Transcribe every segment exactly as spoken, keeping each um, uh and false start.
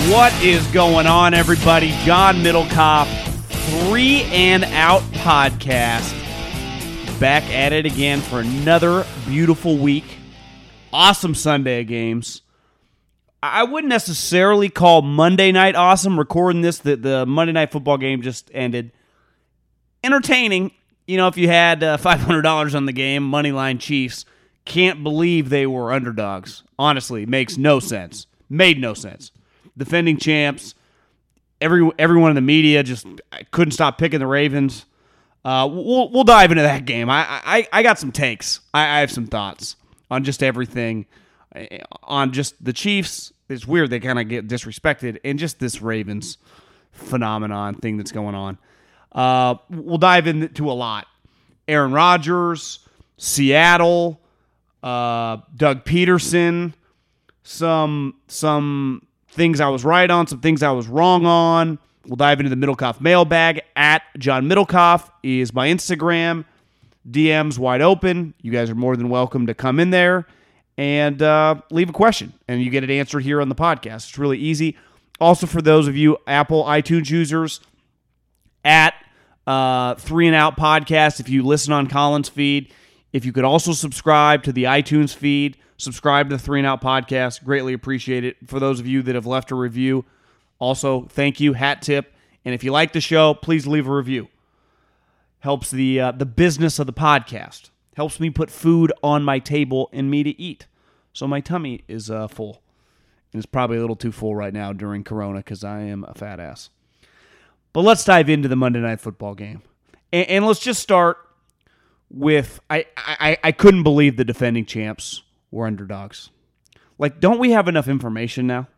What is going on, everybody? John Middlecoff, Three and Out Podcast. Back at it again for another beautiful week. Awesome Sunday of games. I wouldn't necessarily call Monday night awesome. Recording this, the, the Monday night football game just ended. Entertaining. You know, if you had uh, five hundred dollars on the game, Moneyline Chiefs, can't believe they were underdogs. Honestly, makes no sense. Made no sense. Defending champs, every everyone in the media just couldn't stop picking the Ravens. Uh, we'll we'll dive into that game. I I, I got some takes. I, I have some thoughts on just everything, on just the Chiefs. It's weird they kind of get disrespected, and just this Ravens phenomenon thing that's going on. Uh, we'll dive into a lot. Aaron Rodgers, Seattle, uh, Doug Peterson, some some. things I was right on, some things I was wrong on. We'll dive into the Middlecoff mailbag. At John Middlecoff is my Instagram. D Ms wide open. You guys are more than welcome to come in there and uh, leave a question, and you get it answered here on the podcast. It's really easy. Also, for those of you Apple iTunes users, at uh, Three and Out Podcast, if you listen on Colin's feed, if you could also subscribe to the iTunes feed, subscribe to the Three and Out Podcast. Greatly appreciate it. For those of you that have left a review, also, thank you. Hat tip. And if you like the show, please leave a review. Helps the uh, the business of the podcast. Helps me put food on my table and me to eat. So my tummy is uh, full. And it's probably a little too full right now during Corona because I am a fat ass. But let's dive into the Monday Night Football game. And, and let's just start with, I, I, I couldn't believe the defending champs were underdogs. Like, don't we have enough information now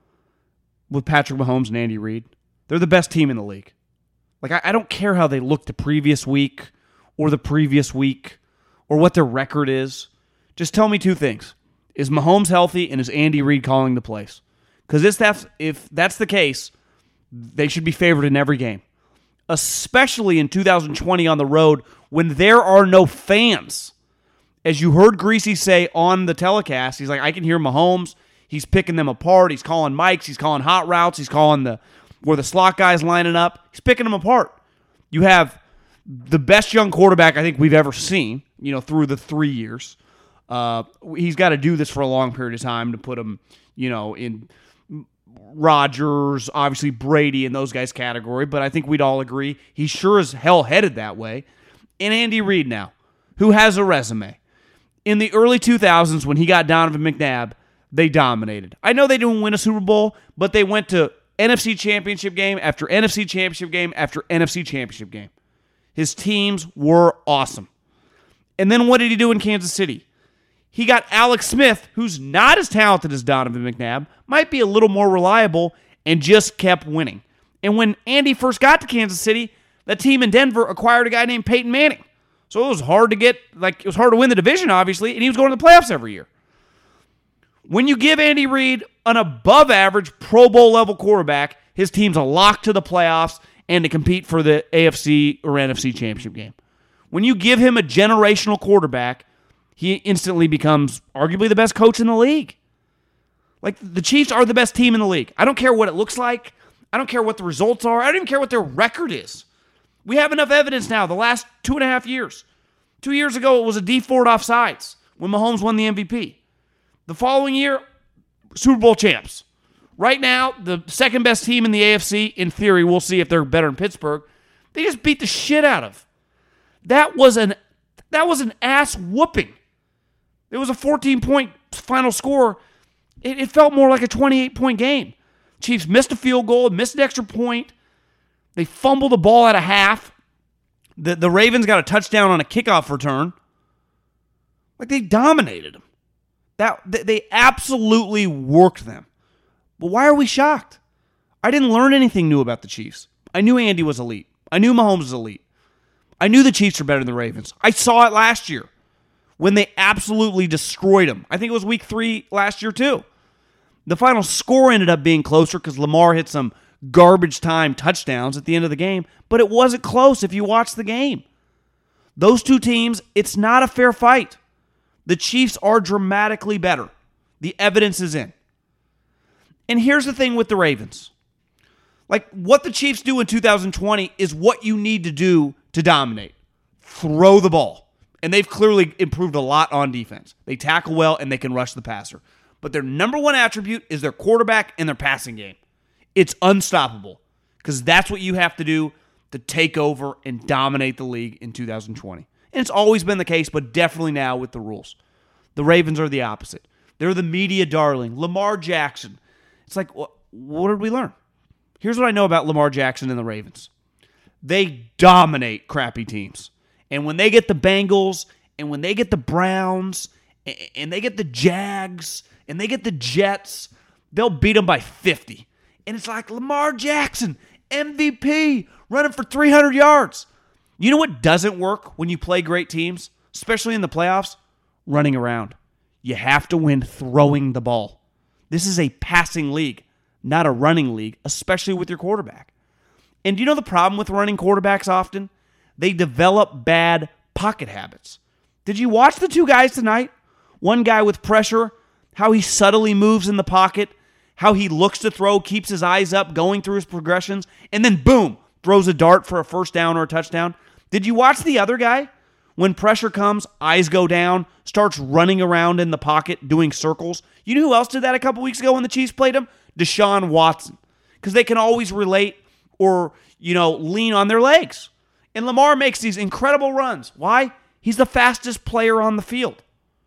with Patrick Mahomes and Andy Reid? They're the best team in the league. Like, I, I don't care how they looked the previous week or the previous week or what their record is. Just tell me two things. Is Mahomes healthy, and is Andy Reid calling the plays? Because if that's, if that's the case, they should be favored in every game. Especially in two thousand twenty on the road when there are no fans. As you heard Greasy say on the telecast, he's like, I can hear Mahomes. He's picking them apart. He's calling mics. He's calling hot routes. He's calling the where the slot guys lining up. He's picking them apart. You have the best young quarterback I think we've ever seen, you know, through the three years. Uh, he's got to do this for a long period of time to put him, you know, in Rodgers, obviously Brady, in those guys' category. But I think we'd all agree he sure as hell headed that way. And Andy Reid now, who has a resume. In the early two thousands, when he got Donovan McNabb, they dominated. I know they didn't win a Super Bowl, but they went to N F C Championship game after N F C Championship game after N F C Championship game. His teams were awesome. And then what did he do in Kansas City? He got Alex Smith, who's not as talented as Donovan McNabb, might be a little more reliable, and just kept winning. And when Andy first got to Kansas City, that team in Denver acquired a guy named Peyton Manning. So it was hard to get, like, it was hard to win the division, obviously, and he was going to the playoffs every year. When you give Andy Reid an above-average Pro Bowl-level quarterback, his team's a lock to the playoffs and to compete for the A F C or N F C championship game. When you give him a generational quarterback, he instantly becomes arguably the best coach in the league. Like, the Chiefs are the best team in the league. I don't care what it looks like. I don't care what the results are. I don't even care what their record is. We have enough evidence now, the last two and a half years. Two years ago, it was a D Ford offsides when Mahomes won the M V P. The following year, Super Bowl champs. Right now, the second best team in the A F C, in theory, we'll see if they're better in Pittsburgh, they just beat the shit out of. That was an that was an ass whooping. It was a fourteen-point final score. It, it felt more like a twenty-eight point game. Chiefs missed a field goal, missed an extra point. They fumbled the ball at a half. The, the Ravens got a touchdown on a kickoff return. Like, they dominated them. That they absolutely worked them. But why are we shocked? I didn't learn anything new about the Chiefs. I knew Andy was elite. I knew Mahomes was elite. I knew the Chiefs were better than the Ravens. I saw it last year when they absolutely destroyed them. I think it was week three last year too. The final score ended up being closer because Lamar hit some garbage time touchdowns at the end of the game, but it wasn't close if you watch the game. Those two teams, it's not a fair fight. The Chiefs are dramatically better. The evidence is in. And here's the thing with the Ravens. Like, what the Chiefs do in two thousand twenty is what you need to do to dominate. Throw the ball. And they've clearly improved a lot on defense. They tackle well, and they can rush the passer. But their number one attribute is their quarterback and their passing game. It's unstoppable because that's what you have to do to take over and dominate the league in two thousand twenty. And it's always been the case, but definitely now with the rules. The Ravens are the opposite. They're the media darling. Lamar Jackson. It's like, what, what did we learn? Here's what I know about Lamar Jackson and the Ravens. They dominate crappy teams. And when they get the Bengals, and when they get the Browns, and they get the Jags, and they get the Jets, they'll beat them by fifty. And it's like, Lamar Jackson, M V P, running for three hundred yards. You know what doesn't work when you play great teams, especially in the playoffs? Running around. You have to win throwing the ball. This is a passing league, not a running league, especially with your quarterback. And do you know the problem with running quarterbacks often? They develop bad pocket habits. Did you watch the two guys tonight? One guy with pressure, how he subtly moves in the pocket, how he looks to throw, keeps his eyes up, going through his progressions, and then boom, throws a dart for a first down or a touchdown. Did you watch the other guy? When pressure comes, eyes go down, starts running around in the pocket, doing circles. You know who else did that a couple weeks ago when the Chiefs played him? Deshaun Watson. Because they can always relate or, you know, lean on their legs. And Lamar makes these incredible runs. Why? He's the fastest player on the field.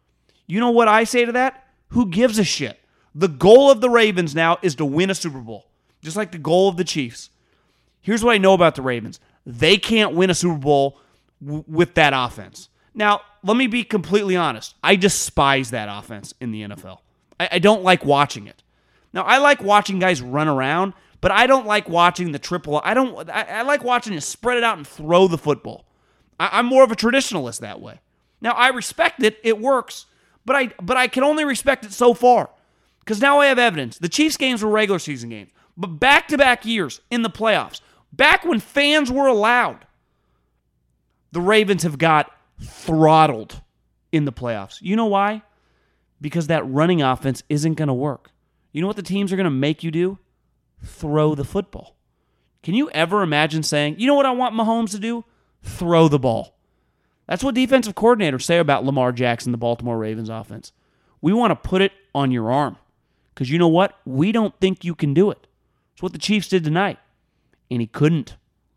You know what I say to that? Who gives a shit? The goal of the Ravens now is to win a Super Bowl, just like the goal of the Chiefs. Here's what I know about the Ravens. They can't win a Super Bowl w- with that offense. Now, let me be completely honest. I despise that offense in the N F L. I, I don't like watching it. Now, I like watching guys run around, but I don't like watching the triple. I don't. I, I like watching you spread it out and throw the football. I, I'm more of a traditionalist that way. Now, I respect it. It works. But I but I can only respect it so far. Because now I have evidence. The Chiefs games were regular season games. But back-to-back years in the playoffs, back when fans were allowed, the Ravens have got throttled in the playoffs. You know why? Because that running offense isn't going to work. You know what the teams are going to make you do? Throw the football. Can you ever imagine saying, you know what I want Mahomes to do? Throw the ball. That's what defensive coordinators say about Lamar Jackson, the Baltimore Ravens offense. We want to put it on your arm. Because you know what? We don't think you can do it. It's what the Chiefs did tonight. And he couldn't.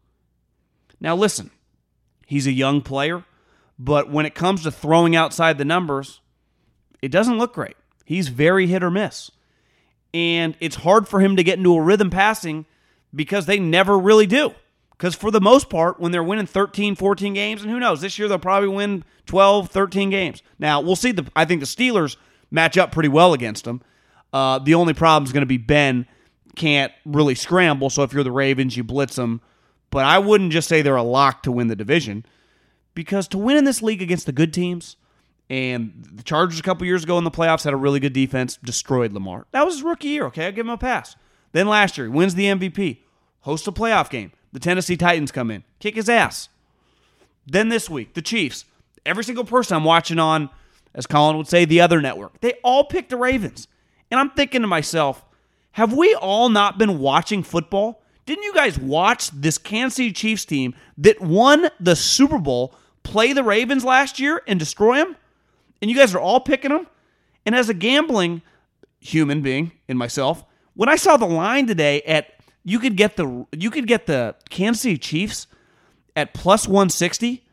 Now listen, he's a young player, but when it comes to throwing outside the numbers, it doesn't look great. He's very hit or miss. And it's hard for him to get into a rhythm passing because they never really do. Because for the most part, when they're winning thirteen, fourteen games, and who knows, this year they'll probably win twelve, thirteen games. Now, we'll see. The I think the Steelers match up pretty well against them. Uh, the only problem is going to be Ben can't really scramble, so if you're the Ravens, you blitz them. But I wouldn't just say they're a lock to win the division, because to win in this league against the good teams, and the Chargers a couple years ago in the playoffs had a really good defense, destroyed Lamar. That was his rookie year, okay? I'll give him a pass. Then last year, he wins the M V P, hosts a playoff game. The Tennessee Titans come in, kick his ass. Then this week, the Chiefs. Every single person I'm watching on, as Colin would say, the other network, they all picked the Ravens. And I'm thinking to myself, have we all not been watching football? Didn't you guys watch this Kansas City Chiefs team that won the Super Bowl play the Ravens last year and destroy them? And you guys are all picking them? And as a gambling human being in myself, when I saw the line today at you could get the you could get the Kansas City Chiefs at plus one sixty,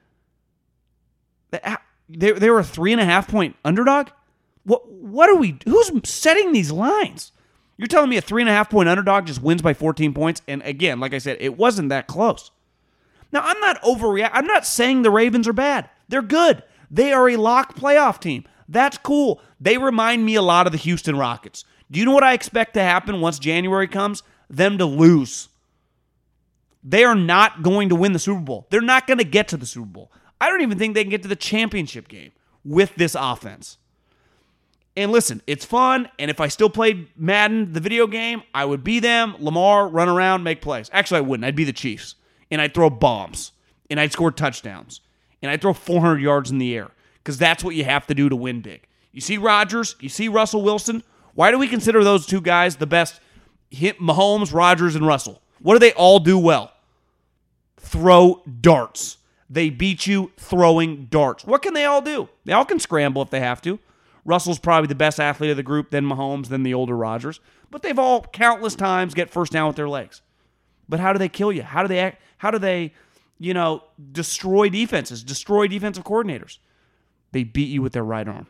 they they were a three and a half point underdog. What what are we? Who's setting these lines? You're telling me a three and a half point underdog just wins by fourteen points? And again, like I said, it wasn't that close. Now, I'm not overreacting. I'm not saying the Ravens are bad. They're good. They are a lock playoff team. That's cool. They remind me a lot of the Houston Rockets. Do you know what I expect to happen once January comes? Them to lose. They are not going to win the Super Bowl. They're not going to get to the Super Bowl. I don't even think they can get to the championship game with this offense. And listen, it's fun, and if I still played Madden, the video game, I would be them, Lamar, run around, make plays. Actually, I wouldn't. I'd be the Chiefs, and I'd throw bombs, and I'd score touchdowns, and I'd throw four hundred yards in the air, because that's what you have to do to win big. You see Rodgers, you see Russell Wilson, Why do we consider those two guys the best? Hit Mahomes, Rodgers, and Russell. What do they all do well? Throw darts. They beat you throwing darts. What can they all do? They all can scramble if they have to. Russell's probably the best athlete of the group, then Mahomes, then the older Rodgers. But they've all countless times get first down with their legs. But how do they kill you? How do they act? How do they, you know, destroy defenses, destroy defensive coordinators? They beat you with their right arm.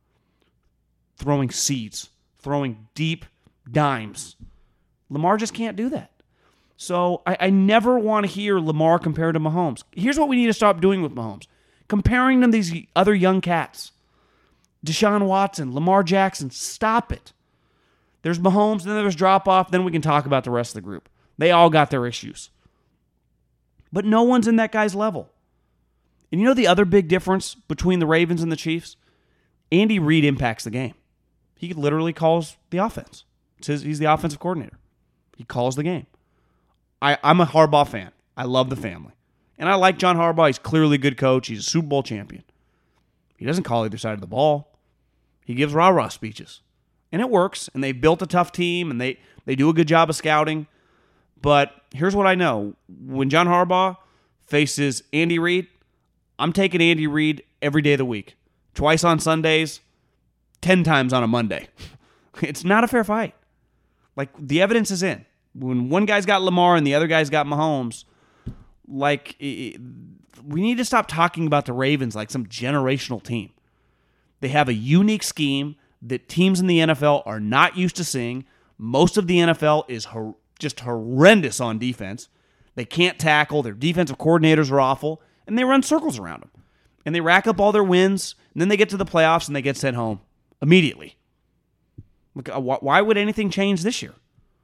Throwing seeds, throwing deep dimes. Lamar just can't do that. So I, I never want to hear Lamar compared to Mahomes. Here's what we need to stop doing with Mahomes. Comparing them to these other young cats. Deshaun Watson, Lamar Jackson, stop it. There's Mahomes, then there's drop-off, then we can talk about the rest of the group. They all got their issues. But no one's in that guy's level. And you know the other big difference between the Ravens and the Chiefs? Andy Reid impacts the game. He literally calls the offense. It's his, he's the offensive coordinator. He calls the game. I, I'm a Harbaugh fan. I love the family. And I like John Harbaugh. He's clearly a good coach. He's a Super Bowl champion. He doesn't call either side of the ball. He gives rah-rah speeches. And it works. And they've built a tough team. And they, they do a good job of scouting. But here's what I know. When John Harbaugh faces Andy Reid, I'm taking Andy Reid every day of the week. Twice on Sundays, ten times on a Monday. It's not a fair fight. Like, the evidence is in. When one guy's got Lamar and the other guy's got Mahomes, like, it, we need to stop talking about the Ravens like some generational team. They have a unique scheme that teams in the N F L are not used to seeing. Most of the N F L is hor- just horrendous on defense. They can't tackle. Their defensive coordinators are awful, and they run circles around them. And they rack up all their wins, and then they get to the playoffs, and they get sent home immediately. Look, why would anything change this year?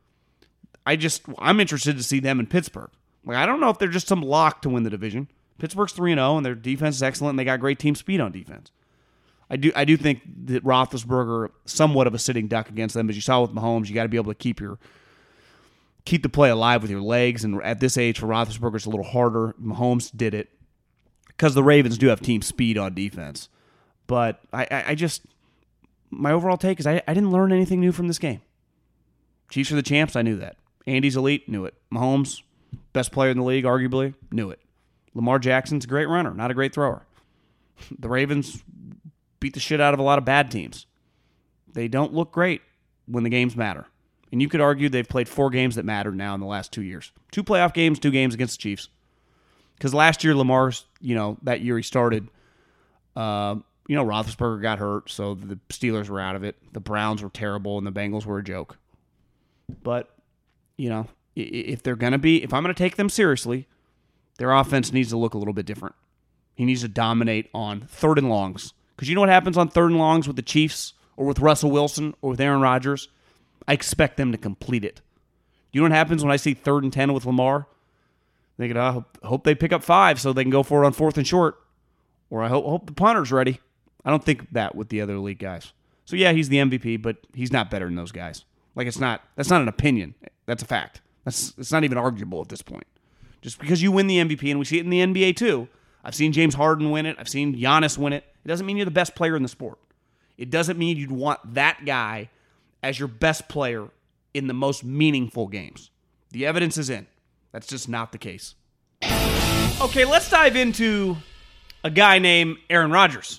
I just, I'm interested to see them in Pittsburgh. Like, I don't know if they're just some lock to win the division. Pittsburgh's three and oh, and their defense is excellent, and they got great team speed on defense. I do I do think that Roethlisberger, somewhat of a sitting duck against them. As you saw with Mahomes, you got to be able to keep your keep the play alive with your legs, and at this age for Roethlisberger, it's a little harder. Mahomes did it because the Ravens do have team speed on defense. But I, I, I just, my overall take is I, I didn't learn anything new from this game. Chiefs are the champs, I knew that. Andy's elite, knew it. Mahomes, best player in the league, arguably, knew it. Lamar Jackson's a great runner, not a great thrower. The Ravens beat the shit out of a lot of bad teams. They don't look great when the games matter. And you could argue they've played four games that mattered now in the last two years. Two playoff games, two games against the Chiefs. Because last year, Lamar's, you know, that year he started, uh, you know, Roethlisberger got hurt, so the Steelers were out of it. The Browns were terrible, and the Bengals were a joke. But, you know, if they're going to be, if I'm going to take them seriously, their offense needs to look a little bit different. He needs to dominate on third and longs. Because you know what happens on third and longs with the Chiefs or with Russell Wilson or with Aaron Rodgers? I expect them to complete it. You know what happens when I see third and ten with Lamar? They could, I hope, hope they pick up five so they can go for it on fourth and short. Or I hope, hope the punter's ready. I don't think that with the other elite guys. So yeah, he's the M V P, but he's not better than those guys. Like, it's not, that's not an opinion. That's a fact. That's it's not even arguable at this point. Just because you win the M V P, and we see it in the N B A too. I've seen James Harden win it. I've seen Giannis win it. It doesn't mean you're the best player in the sport. It doesn't mean you'd want that guy as your best player in the most meaningful games. The evidence is in. That's just not the case. Okay, let's dive into a guy named Aaron Rodgers,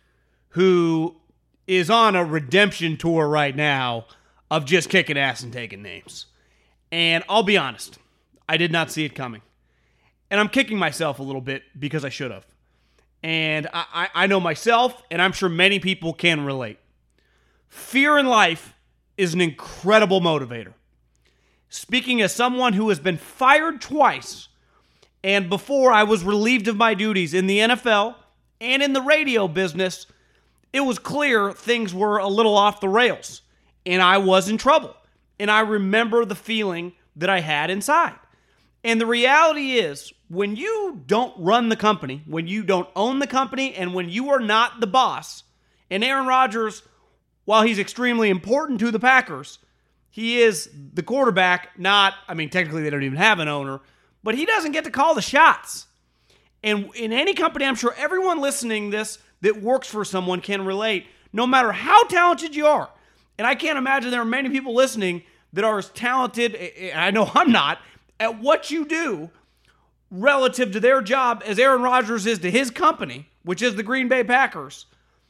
who is on a redemption tour right now of just kicking ass and taking names. And I'll be honest, I did not see it coming. And I'm kicking myself a little bit because I should have. And I, I, I know myself, and I'm sure many people can relate. Fear in life is an incredible motivator. Speaking as someone who has been fired twice, and before I was relieved of my duties in the N F L and in the radio business, it was clear things were a little off the rails, and I was in trouble. And I remember the feeling that I had inside. And the reality is, when you don't run the company, when you don't own the company, and when you are not the boss, and Aaron Rodgers, while he's extremely important to the Packers, he is the quarterback, not, I mean, technically they don't even have an owner, but he doesn't get to call the shots. And in any company, I'm sure everyone listening to this that works for someone can relate, no matter how talented you are, And I can't imagine there are many people listening that are as talented, and I know I'm not, at what you do relative to their job as Aaron Rodgers is to his company, which is the Green Bay Packers.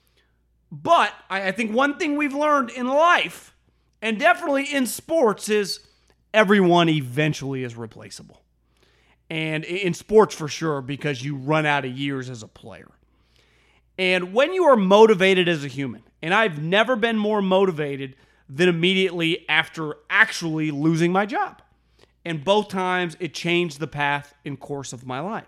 But I think one thing we've learned in life, and definitely in sports, is everyone eventually is replaceable. And in sports for sure, because you run out of years as a player. And when you are motivated as a human, and I've never been more motivated than immediately after actually losing my job. And both times it changed the path and course of my life.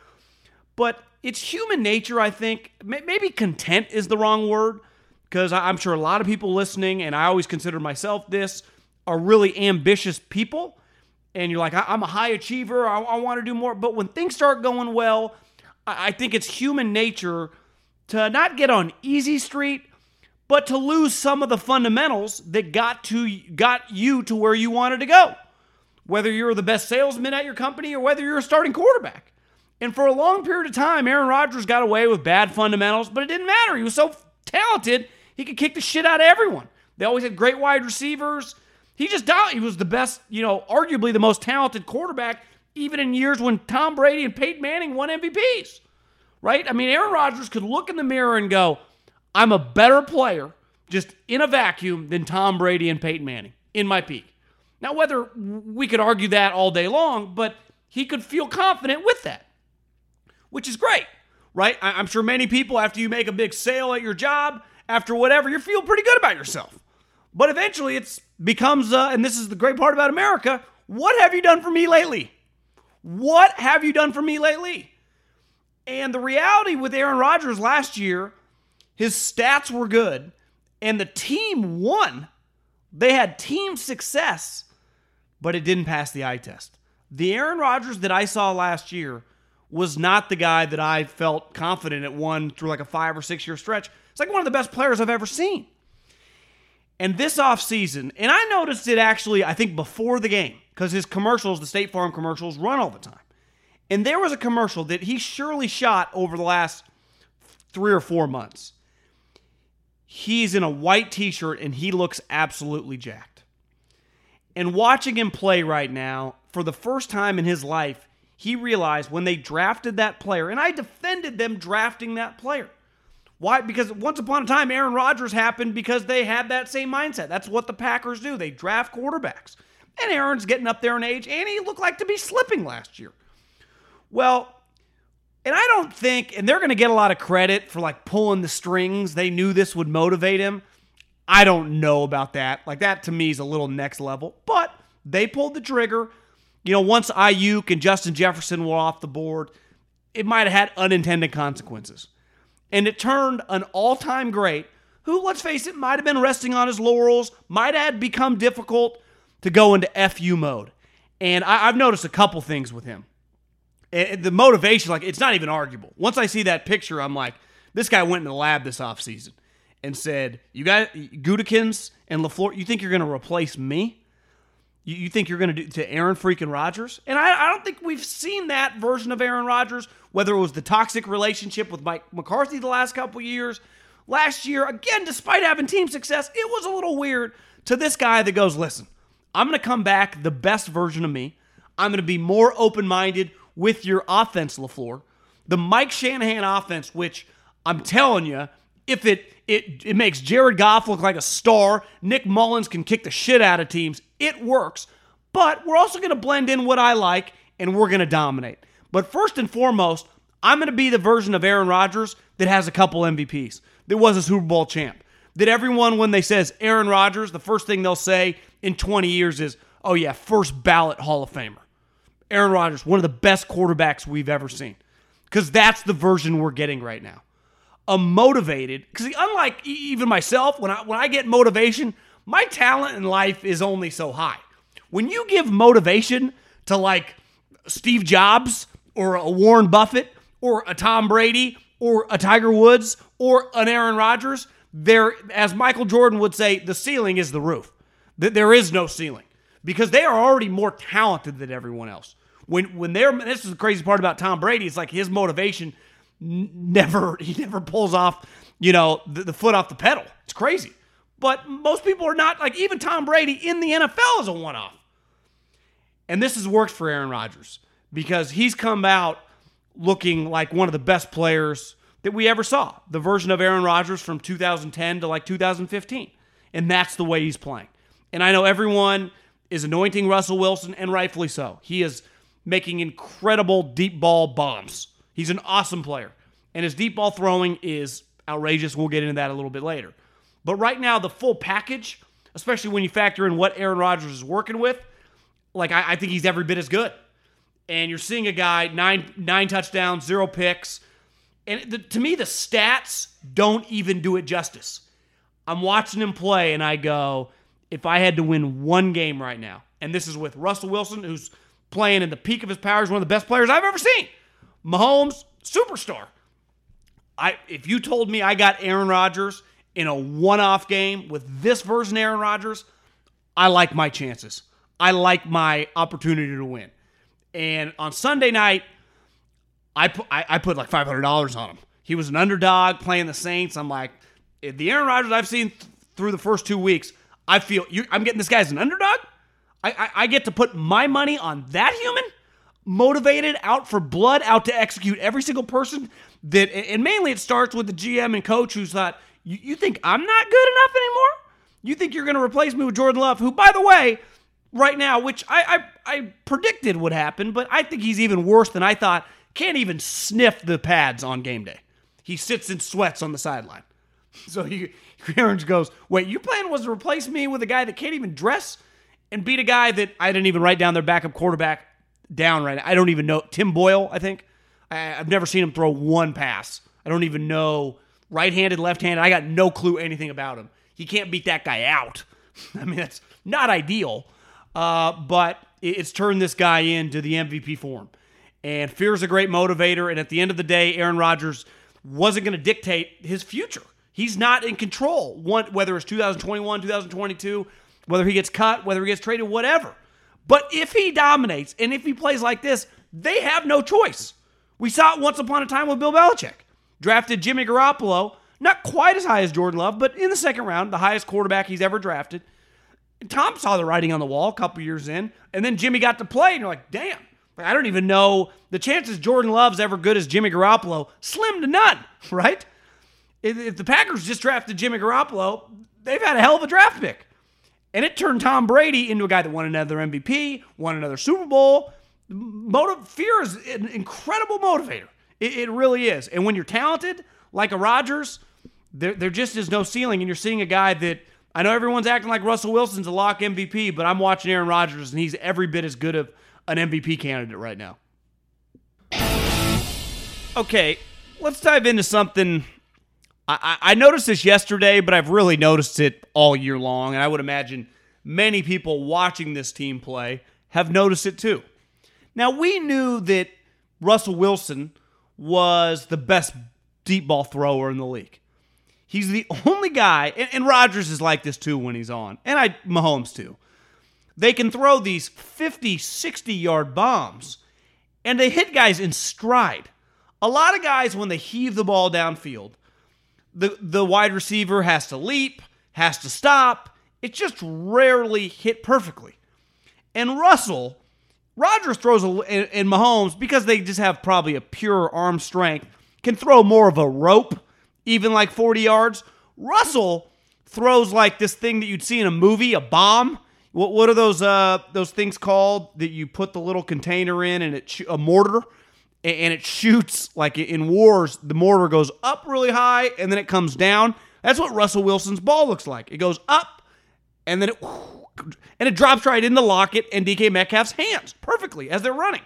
But it's human nature, I think. Maybe content is the wrong word, because I'm sure a lot of people listening, and I always consider myself this, are really ambitious people. And you're like, I'm a high achiever, I, I want to do more. But when things start going well, I think it's human nature to not get on easy street, but to lose some of the fundamentals that got to got you to where you wanted to go. Whether you're the best salesman at your company or whether you're a starting quarterback. And for a long period of time, Aaron Rodgers got away with bad fundamentals, but it didn't matter. He was so talented, he could kick the shit out of everyone. They always had great wide receivers. He just died. He was the best, you know, arguably the most talented quarterback, even in years when Tom Brady and Peyton Manning won M V Ps. Right? I mean, Aaron Rodgers could look in the mirror and go, I'm a better player just in a vacuum than Tom Brady and Peyton Manning in my peak. Now, whether we could argue that all day long, but he could feel confident with that, which is great, right? I'm sure many people, after you make a big sale at your job, after whatever, you feel pretty good about yourself. But eventually it becomes, uh, and this is the great part about America, what have you done for me lately? What have you done for me lately? And the reality with Aaron Rodgers last year, his stats were good, and the team won. They had team success, but it didn't pass the eye test. The Aaron Rodgers that I saw last year was not the guy that I felt confident at won through like a five or six year stretch. It's like one of the best players I've ever seen. And this offseason, and I noticed it actually, I think before the game, because his commercials, the State Farm commercials, run all the time. And there was a commercial that he surely shot over the last three or four months. He's in a white t-shirt and he looks absolutely jacked. And watching him play right now, for the first time in his life, he realized when they drafted that player, and I defended them drafting that player. Why? Because once upon a time, Aaron Rodgers happened because they had that same mindset. That's what the Packers do. They draft quarterbacks. And Aaron's getting up there in age, and he looked like to be slipping last year. Well, and I don't think, and they're going to get a lot of credit for like pulling the strings. They knew this would motivate him. I don't know about that. Like that to me is a little next level. But they pulled the trigger. You know, once Ayuk and Justin Jefferson were off the board, it might have had unintended consequences. And it turned an all-time great, who, let's face it, might have been resting on his laurels, might have become difficult to go into F U mode. And I, I've noticed a couple things with him. And the motivation, like, it's not even arguable. Once I see that picture, I'm like, this guy went in the lab this offseason and said, you got Gutekunst and LaFleur, you think you're going to replace me? You, you think you're going to do to Aaron freaking Rodgers? And I, I don't think we've seen that version of Aaron Rodgers, whether it was the toxic relationship with Mike McCarthy the last couple years. Last year, again, despite having team success, it was a little weird to this guy that goes, listen, I'm going to come back the best version of me. I'm going to be more open-minded with your offense, LaFleur. The Mike Shanahan offense, which I'm telling you, if it, it it makes Jared Goff look like a star, Nick Mullins can kick the shit out of teams, it works. But we're also going to blend in what I like, and we're going to dominate. But first and foremost, I'm going to be the version of Aaron Rodgers that has a couple M V Ps, that was a Super Bowl champ, that everyone, when they says Aaron Rodgers, the first thing they'll say in twenty years is, oh yeah, first ballot Hall of Famer. Aaron Rodgers, one of the best quarterbacks we've ever seen. Because that's the version we're getting right now. A motivated, because unlike even myself, when I when I get motivation, my talent in life is only so high. When you give motivation to like Steve Jobs or a Warren Buffett or a Tom Brady or a Tiger Woods or an Aaron Rodgers, there, as Michael Jordan would say, the ceiling is the roof. There is no ceiling because they are already more talented than everyone else. When when they're, this is the crazy part about Tom Brady, it's like his motivation never, he never pulls off, you know, the, the foot off the pedal. It's crazy. But most people are not, like even Tom Brady in the N F L is a one-off. And this has worked for Aaron Rodgers because he's come out looking like one of the best players that we ever saw. The version of Aaron Rodgers from two thousand ten to like two thousand fifteen. And that's the way he's playing. And I know everyone is anointing Russell Wilson, and rightfully so. He is making incredible deep ball bombs. He's an awesome player. And his deep ball throwing is outrageous. We'll get into that a little bit later. But right now, the full package, especially when you factor in what Aaron Rodgers is working with, like I, I think he's every bit as good. And you're seeing a guy, nine nine touchdowns, zero picks. And the, to me, the stats don't even do it justice. I'm watching him play, and I go, if I had to win one game right now, and this is with Russell Wilson, who's playing in the peak of his powers, one of the best players I've ever seen. Mahomes, superstar. I if you told me I got Aaron Rodgers in a one-off game with this version of Aaron Rodgers, I like my chances. I like my opportunity to win. And on Sunday night, I put, I, I put like five hundred dollars on him. He was an underdog playing the Saints. I'm like, the Aaron Rodgers I've seen th- through the first two weeks, I feel you, I'm getting this guy as an underdog. I, I, I get to put my money on that human, motivated, out for blood, out to execute every single person. That, and mainly it starts with the G M and coach who's thought, you, you think I'm not good enough anymore? You think you're going to replace me with Jordan Love, who, by the way, right now, which I, I, I predicted would happen, but I think he's even worse than I thought, can't even sniff the pads on game day. He sits in sweats on the sideline. So he, Aaron goes, wait, your plan was to replace me with a guy that can't even dress and beat a guy that I didn't even write down their backup quarterback down right now. I don't even know. Tim Boyle, I think. I, I've never seen him throw one pass. I don't even know right-handed, left-handed. I got no clue anything about him. He can't beat that guy out. I mean, that's not ideal. Uh, but it's turned this guy into the M V P form. And fear's a great motivator. And at the end of the day, Aaron Rodgers wasn't going to dictate his future. He's not in control, One, whether it's two thousand twenty-one, two thousand twenty-two, whether he gets cut, whether he gets traded, whatever. But if he dominates and if he plays like this, they have no choice. We saw it once upon a time with Bill Belichick. Drafted Jimmy Garoppolo, not quite as high as Jordan Love, but in the second round, the highest quarterback he's ever drafted. And Tom saw the writing on the wall a couple years in, and then Jimmy got to play, and you're like, damn. I don't even know. The chances Jordan Love's ever good as Jimmy Garoppolo, slim to none, right? If, if the Packers just drafted Jimmy Garoppolo, they've had a hell of a draft pick. And it turned Tom Brady into a guy that won another M V P, won another Super Bowl. Motive, fear is an incredible motivator. It, it really is. And when you're talented, like a Rodgers, there, there just is no ceiling. And you're seeing a guy that, I know everyone's acting like Russell Wilson's a lock M V P, but I'm watching Aaron Rodgers, and he's every bit as good of an M V P candidate right now. Okay, let's dive into something. I, I noticed this yesterday, but I've really noticed it all year long, and I would imagine many people watching this team play have noticed it too. Now, we knew that Russell Wilson was the best deep ball thrower in the league. He's the only guy, and, and Rodgers is like this too when he's on, and I Mahomes too. They can throw these fifty, sixty-yard bombs, and they hit guys in stride. A lot of guys, when they heave the ball downfield, the, the wide receiver has to leap, has to stop. It just rarely hit perfectly. And Russell, Rodgers throws, a, and, and Mahomes, because they just have probably a pure arm strength, can throw more of a rope, even like forty yards. Russell throws like this thing that you'd see in a movie, a bomb. What what are those uh those things called that you put the little container in and it sh- a mortar and it shoots like in wars? The mortar goes up really high and then it comes down. That's what Russell Wilson's ball looks like. It goes up and then it and it drops right into Lockett and D K Metcalf's hands perfectly as they're running.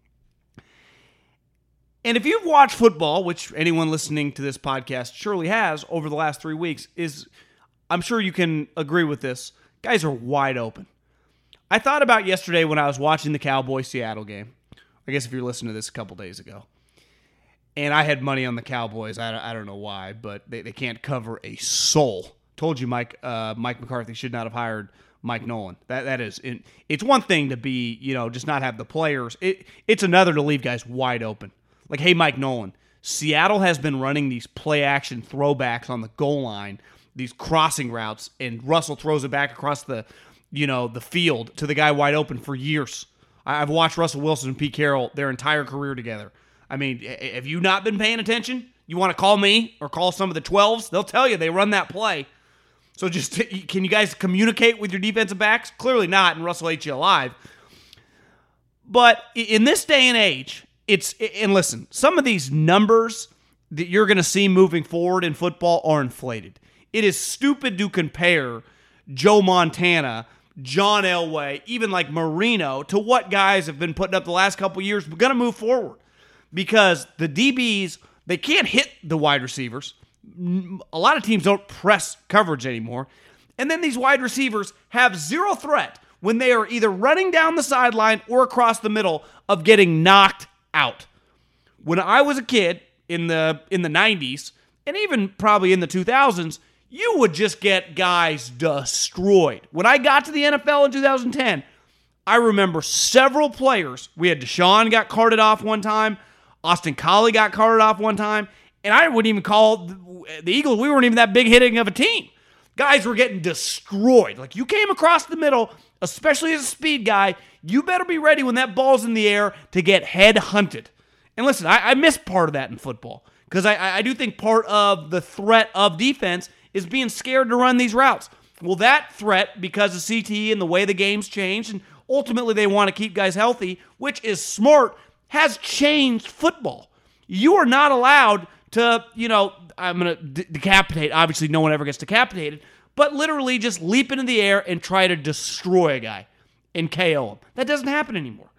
And if you've watched football, which anyone listening to this podcast surely has over the last three weeks, is I'm sure you can agree with this. Guys are wide open. I thought about yesterday when I was watching the Cowboys-Seattle game. I guess if you're listening to this a couple days ago. And I had money on the Cowboys. I don't, I don't know why, but they, they can't cover a soul. Told you Mike uh, Mike McCarthy should not have hired Mike Nolan. That That is, it, it's one thing to be, you know, just not have the players. It It's another to leave guys wide open. Like, hey, Mike Nolan, Seattle has been running these play-action throwbacks on the goal line these crossing routes, and Russell throws it back across the, you know, the field to the guy wide open for years. I've watched Russell Wilson and Pete Carroll their entire career together. I mean, have you not been paying attention? You want to call me or call some of the twelves? They'll tell you they run that play. So just, can you guys communicate with your defensive backs? Clearly not, and Russell ate you alive. But in this day and age, it's, and listen, some of these numbers that you're going to see moving forward in football are inflated. It is stupid to compare Joe Montana, John Elway, even like Marino, to what guys have been putting up the last couple years. We're going to move forward because the D Bs, they can't hit the wide receivers. A lot of teams don't press coverage anymore. And then these wide receivers have zero threat when they are either running down the sideline or across the middle of getting knocked out. When I was a kid in the in the nineties, and even probably in the two thousands, you would just get guys destroyed. When I got to the N F L in two thousand ten, I remember several players. We had Deshaun got carted off one time. Austin Collie got carted off one time. And I wouldn't even call the Eagles, we weren't even that big hitting of a team. Guys were getting destroyed. Like, you came across the middle, especially as a speed guy, you better be ready when that ball's in the air to get head hunted. And listen, I, I miss part of that in football because I, I do think part of the threat of defense is being scared to run these routes. Well, that threat, because of C T E and the way the game's changed, and ultimately they want to keep guys healthy, which is smart, has changed football. You are not allowed to, you know, I'm going to de- decapitate. Obviously, no one ever gets decapitated, but literally just leap into the air and try to destroy a guy and K O him. That doesn't happen anymore.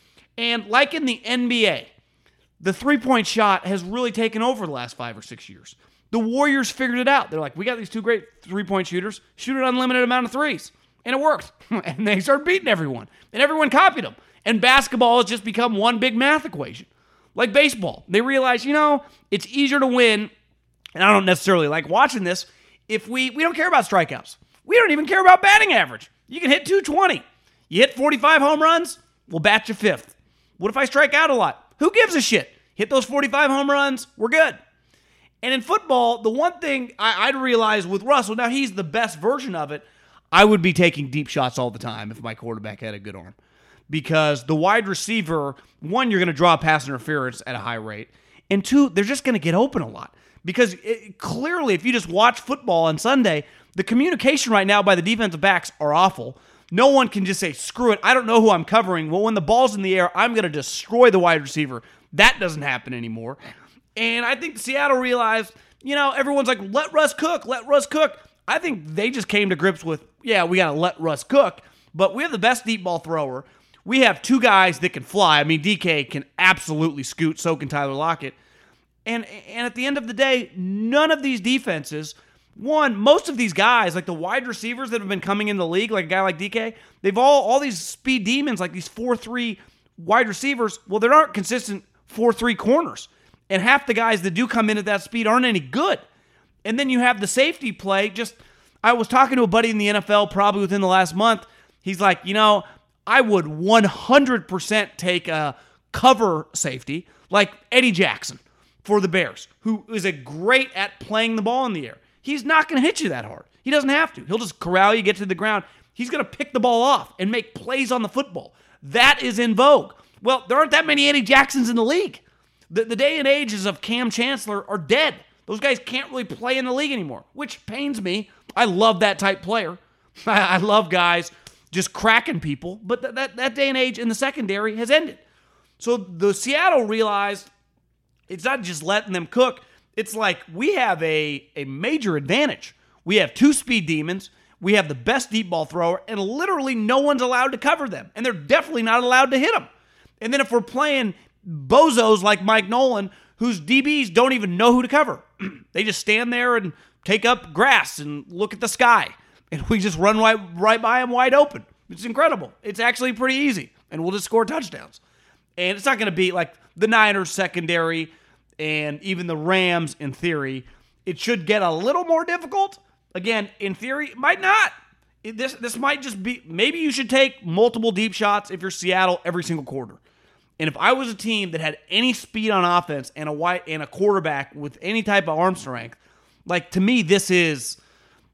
And like in the N B A, the three-point shot has really taken over the last five or six years. The Warriors figured it out. They're like, we got these two great three-point shooters. Shoot an unlimited amount of threes. And it worked. And they started beating everyone. And everyone copied them. And basketball has just become one big math equation. Like baseball. They realize, you know, it's easier to win. And I don't necessarily like watching this. If we, we don't care about strikeouts. We don't even care about batting average. You can hit two twenty. You hit forty-five home runs, we'll bat you fifth. What if I strike out a lot? Who gives a shit? Hit those forty-five home runs, we're good. And in football, the one thing I, I'd realize with Russell, now he's the best version of it, I would be taking deep shots all the time if my quarterback had a good arm. Because the wide receiver, one, you're going to draw pass interference at a high rate. And two, they're just going to get open a lot. Because it, clearly, if you just watch football on Sunday, the communication right now by the defensive backs are awful. No one can just say, screw it, I don't know who I'm covering. Well, when the ball's in the air, I'm going to destroy the wide receiver. That doesn't happen anymore. And I think Seattle realized, you know, everyone's like, let Russ cook, let Russ cook. I think they just came to grips with, yeah, we got to let Russ cook. But we have the best deep ball thrower. We have two guys that can fly. I mean, D K can absolutely scoot, so can Tyler Lockett. And, and at the end of the day, none of these defenses, one, most of these guys, like the wide receivers that have been coming in the league, like a guy like D K, they've all, all these speed demons, like these four three wide receivers, well, they aren't consistent four three corners. And half the guys that do come in at that speed aren't any good. And then you have the safety play. Just, I was talking to a buddy in the N F L probably within the last month. He's like, you know, I would one hundred percent take a cover safety like Eddie Jackson for the Bears, who is a great at playing the ball in the air. He's not going to hit you that hard. He doesn't have to. He'll just corral you, get to the ground. He's going to pick the ball off and make plays on the football. That is in vogue. Well, there aren't that many Eddie Jacksons in the league. The, the day and ages of Cam Chancellor are dead. Those guys can't really play in the league anymore, which pains me. I love that type player. I, I love guys just cracking people, but th- that, that day and age in the secondary has ended. So the Seattle realized it's not just letting them cook. It's like we have a, a major advantage. We have two speed demons. We have the best deep ball thrower, and literally no one's allowed to cover them, and they're definitely not allowed to hit them. And then if we're playing bozos like Mike Nolan, whose D Bs don't even know who to cover. They just stand there and take up grass and look at the sky. And we just run right, right by them wide open. It's incredible. It's actually pretty easy. And we'll just score touchdowns. And it's not going to be like the Niners secondary and even the Rams in theory. It should get a little more difficult. Again, in theory, it might not. It, this, this might just be, maybe you should take multiple deep shots if you're Seattle every single quarter. And if I was a team that had any speed on offense and a white and a quarterback with any type of arm strength, like to me, this is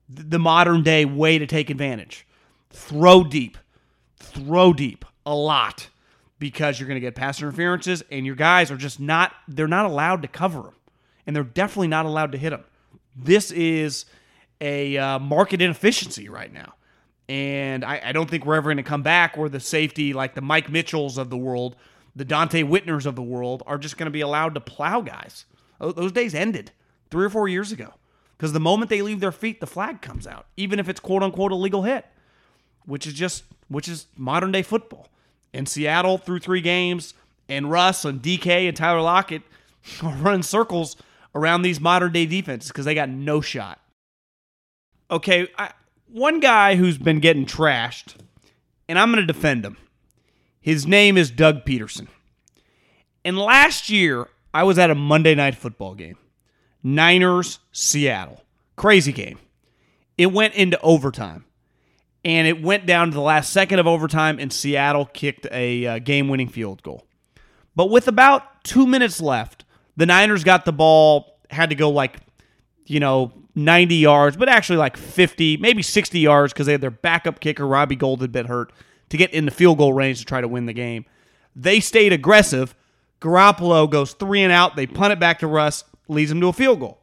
the modern day way to take advantage. Throw deep. Throw deep a lot because you're going to get pass interferences and your guys are just not, they're not allowed to cover them. And they're definitely not allowed to hit them. This is a uh, market inefficiency right now. And I, I don't think we're ever going to come back where the safety, like the Mike Mitchells of the world, the Dante Whitners of the world, are just going to be allowed to plow guys. Those days ended three or four years ago. Because the moment they leave their feet, the flag comes out, even if it's quote-unquote a legal hit, which is just, which is modern-day football. In Seattle, through three games, and Russ and D K and Tyler Lockett are running circles around these modern-day defenses because they got no shot. Okay, I, one guy who's been getting trashed, and I'm going to defend him. His name is Doug Peterson. And last year, I was at a Monday Night Football game. Niners, Seattle. Crazy game. It went into overtime. And it went down to the last second of overtime, and Seattle kicked a uh, game-winning field goal. But with about two minutes left, the Niners got the ball, had to go like, you know, ninety yards, but actually like fifty, maybe sixty yards because they had their backup kicker, Robbie Gould, had been hurt, to get in the field goal range to try to win the game. They stayed aggressive. Garoppolo goes three and out. They punt it back to Russ, leads them to a field goal.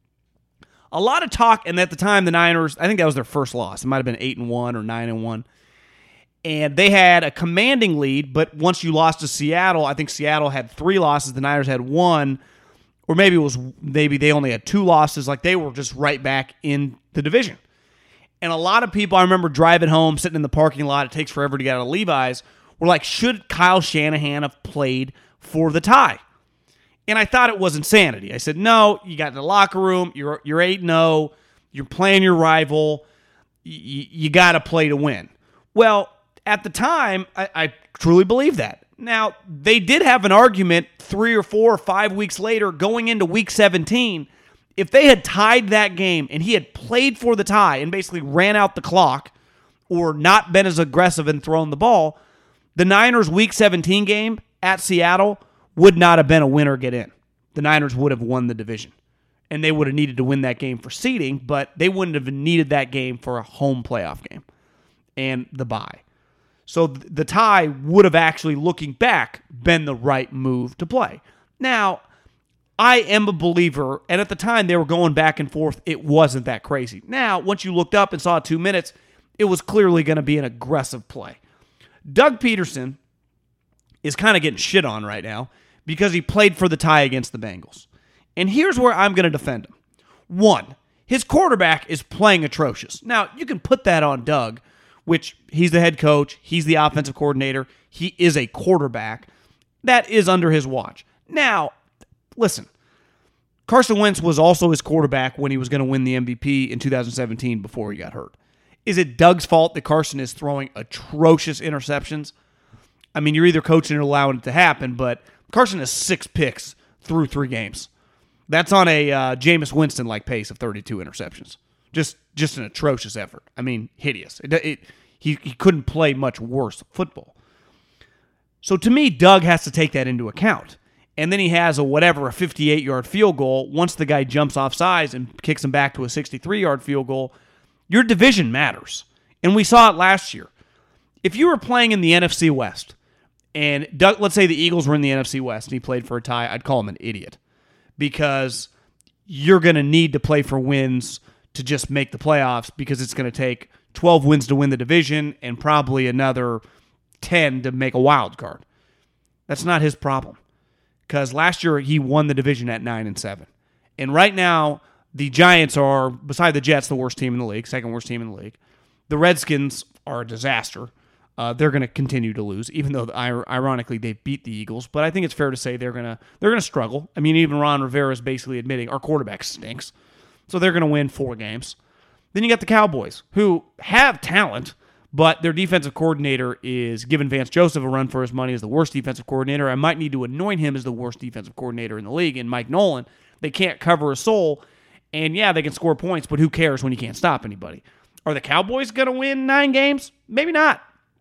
A lot of talk, and at the time the Niners, I think that was their first loss. It might have been eight and one or nine and one. And they had a commanding lead, but once you lost to Seattle, I think Seattle had three losses, the Niners had one, or maybe it was maybe they only had two losses. Like they were just right back in the division. And a lot of people, I remember driving home, sitting in the parking lot, it takes forever to get out of Levi's, were like, should Kyle Shanahan have played for the tie? And I thought it was insanity. I said, no, you got in the locker room, you're you're eight and oh, you're playing your rival, you, you got to play to win. Well, at the time, I, I truly believe that. Now, they did have an argument three or four or five weeks later going into week seventeen. If they had tied that game and he had played for the tie and basically ran out the clock or not been as aggressive and thrown the ball, the Niners' week seventeen game at Seattle would not have been a win or get in. The Niners would have won the division. And they would have needed to win that game for seeding, but they wouldn't have needed that game for a home playoff game and the bye. So the tie would have actually, looking back, been the right move to play. Now, I am a believer, and at the time they were going back and forth, it wasn't that crazy. Now, once you looked up and saw two minutes, it was clearly going to be an aggressive play. Doug Peterson is kind of getting shit on right now because he played for the tie against the Bengals. And here's where I'm going to defend him. One, his quarterback is playing atrocious. Now, you can put that on Doug, which he's the head coach, he's the offensive coordinator, he is a quarterback. That is under his watch. Now, listen, Carson Wentz was also his quarterback when he was going to win the M V P in two thousand seventeen before he got hurt. Is it Doug's fault that Carson is throwing atrocious interceptions? I mean, you're either coaching or allowing it to happen, but Carson has six picks through three games. That's on a uh, Jameis Winston-like pace of thirty-two interceptions. Just just an atrocious effort. I mean, hideous. It, it, he, he couldn't play much worse football. So to me, Doug has to take that into account. And then he has a whatever, a fifty-eight-yard field goal. Once the guy jumps off sides and kicks him back to a sixty-three-yard field goal, your division matters. And we saw it last year. If you were playing in the N F C West, and Doug, let's say the Eagles were in the N F C West and he played for a tie, I'd call him an idiot. Because you're going to need to play for wins to just make the playoffs because it's going to take twelve wins to win the division and probably another ten to make a wild card. That's not his problem. Because last year he won the division at nine and seven. And right now, the Giants are, beside the Jets, the worst team in the league, second worst team in the league. The Redskins are a disaster. Uh, they're going to continue to lose, even though ironically they beat the Eagles. But I think it's fair to say they're going to they're going to struggle. I mean, even Ron Rivera is basically admitting our quarterback stinks, so they're going to win four games. Then you got the Cowboys, who have talent, but their defensive coordinator is giving Vance Joseph a run for his money as the worst defensive coordinator. I might need to anoint him as the worst defensive coordinator in the league. And Mike Nolan, they can't cover a soul, and yeah, they can score points, but who cares when you can't stop anybody? Are the Cowboys going to win nine games? Maybe not.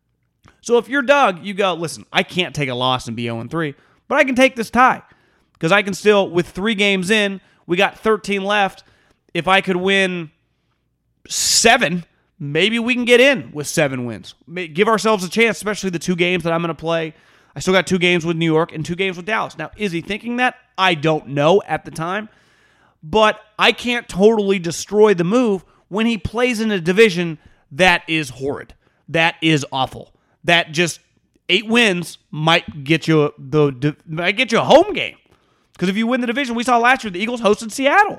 So if you're Doug, you go, listen, I can't take a loss and be oh and three, but I can take this tie because I can still, with three games in, we got thirteen left. If I could win seven, maybe we can get in with seven wins. Give ourselves a chance, especially the two games that I'm going to play. I still got two games with New York and two games with Dallas. Now, is he thinking that? I don't know at the time. But I can't totally destroy the move when he plays in a division that is horrid. That is awful. That just eight wins might get you a, the might get you a home game. Because if you win the division, we saw last year the Eagles hosted Seattle.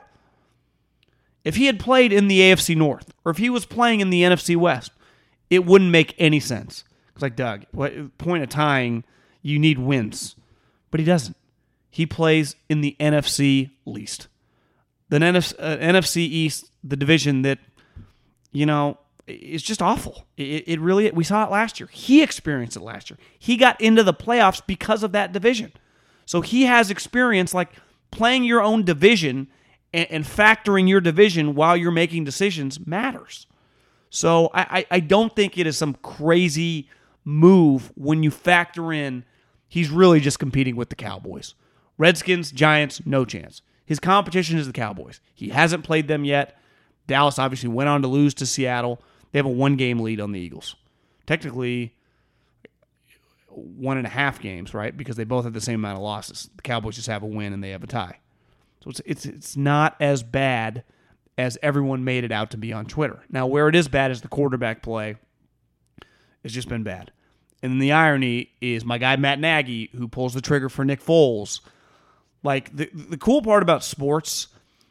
If he had played in the A F C North, or if he was playing in the N F C West, it wouldn't make any sense. It's like, Doug, what point of tying, you need wins. But he doesn't. He plays in the N F C least. The N F C East, the division that, you know, is just awful. It, it really, we saw it last year. He experienced it last year. He got into the playoffs because of that division. So he has experience like playing your own division and, and factoring your division while you're making decisions matters. So I, I, I don't think it is some crazy move when you factor in he's really just competing with the Cowboys. Redskins, Giants, no chance. His competition is the Cowboys. He hasn't played them yet. Dallas obviously went on to lose to Seattle. They have a one-game lead on the Eagles. Technically, one and a half games, right? Because they both have the same amount of losses. The Cowboys just have a win and they have a tie. So it's it's it's not as bad as everyone made it out to be on Twitter. Now, where it is bad is the quarterback play. It's just been bad. And then the irony is my guy Matt Nagy, who pulls the trigger for Nick Foles. Like, the, the cool part about sports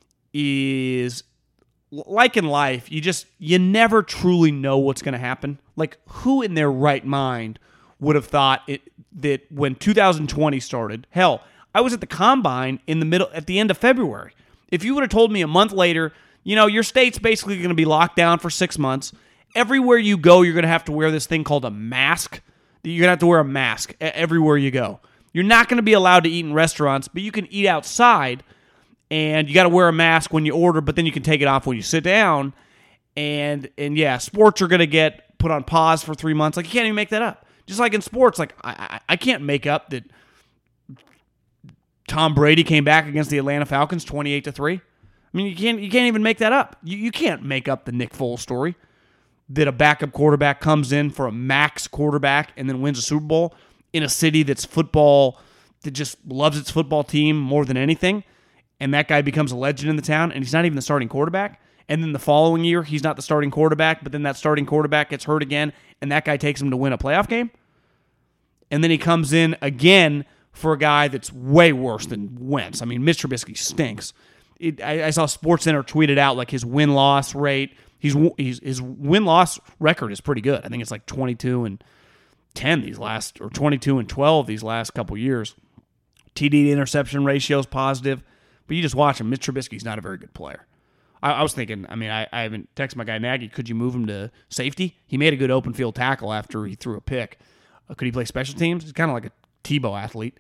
is, like in life, you just, you never truly know what's going to happen. Like, who in their right mind would have thought it that when two thousand twenty started, hell, I was at the Combine in the middle, at the end of February. If you would have told me a month later, you know, your state's basically going to be locked down for six months. Everywhere you go, you're going to have to wear this thing called a mask. You're going to have to wear a mask everywhere you go. You're not going to be allowed to eat in restaurants, but you can eat outside, and you got to wear a mask when you order, but then you can take it off when you sit down. And, and yeah, sports are going to get put on pause for three months. Like, you can't even make that up. Just like in sports, like, I, I, I can't make up that Tom Brady came back against the Atlanta Falcons twenty-eight to three. I mean, you can't you can't even make that up. You, you can't make up the Nick Foles story that a backup quarterback comes in for a max quarterback and then wins a Super Bowl in a city that's football, that just loves its football team more than anything, and that guy becomes a legend in the town, and he's not even the starting quarterback, and then the following year, he's not the starting quarterback, but then that starting quarterback gets hurt again, and that guy takes him to win a playoff game, and then he comes in again for a guy that's way worse than Wentz. I mean, Mitch Trubisky stinks. It, I, I saw SportsCenter tweeted out, like, his win-loss rate. He's, he's His win-loss record is pretty good. I think it's like twenty-two and ten these last, or twenty-two and twelve these last couple years. T D to interception ratio is positive, but you just watch him. Mitch Trubisky's not a very good player. I, I was thinking, I mean, I, I haven't texted my guy Nagy, could you move him to safety? He made a good open field tackle after he threw a pick. Uh, could he play special teams? He's kind of like a Tebow athlete.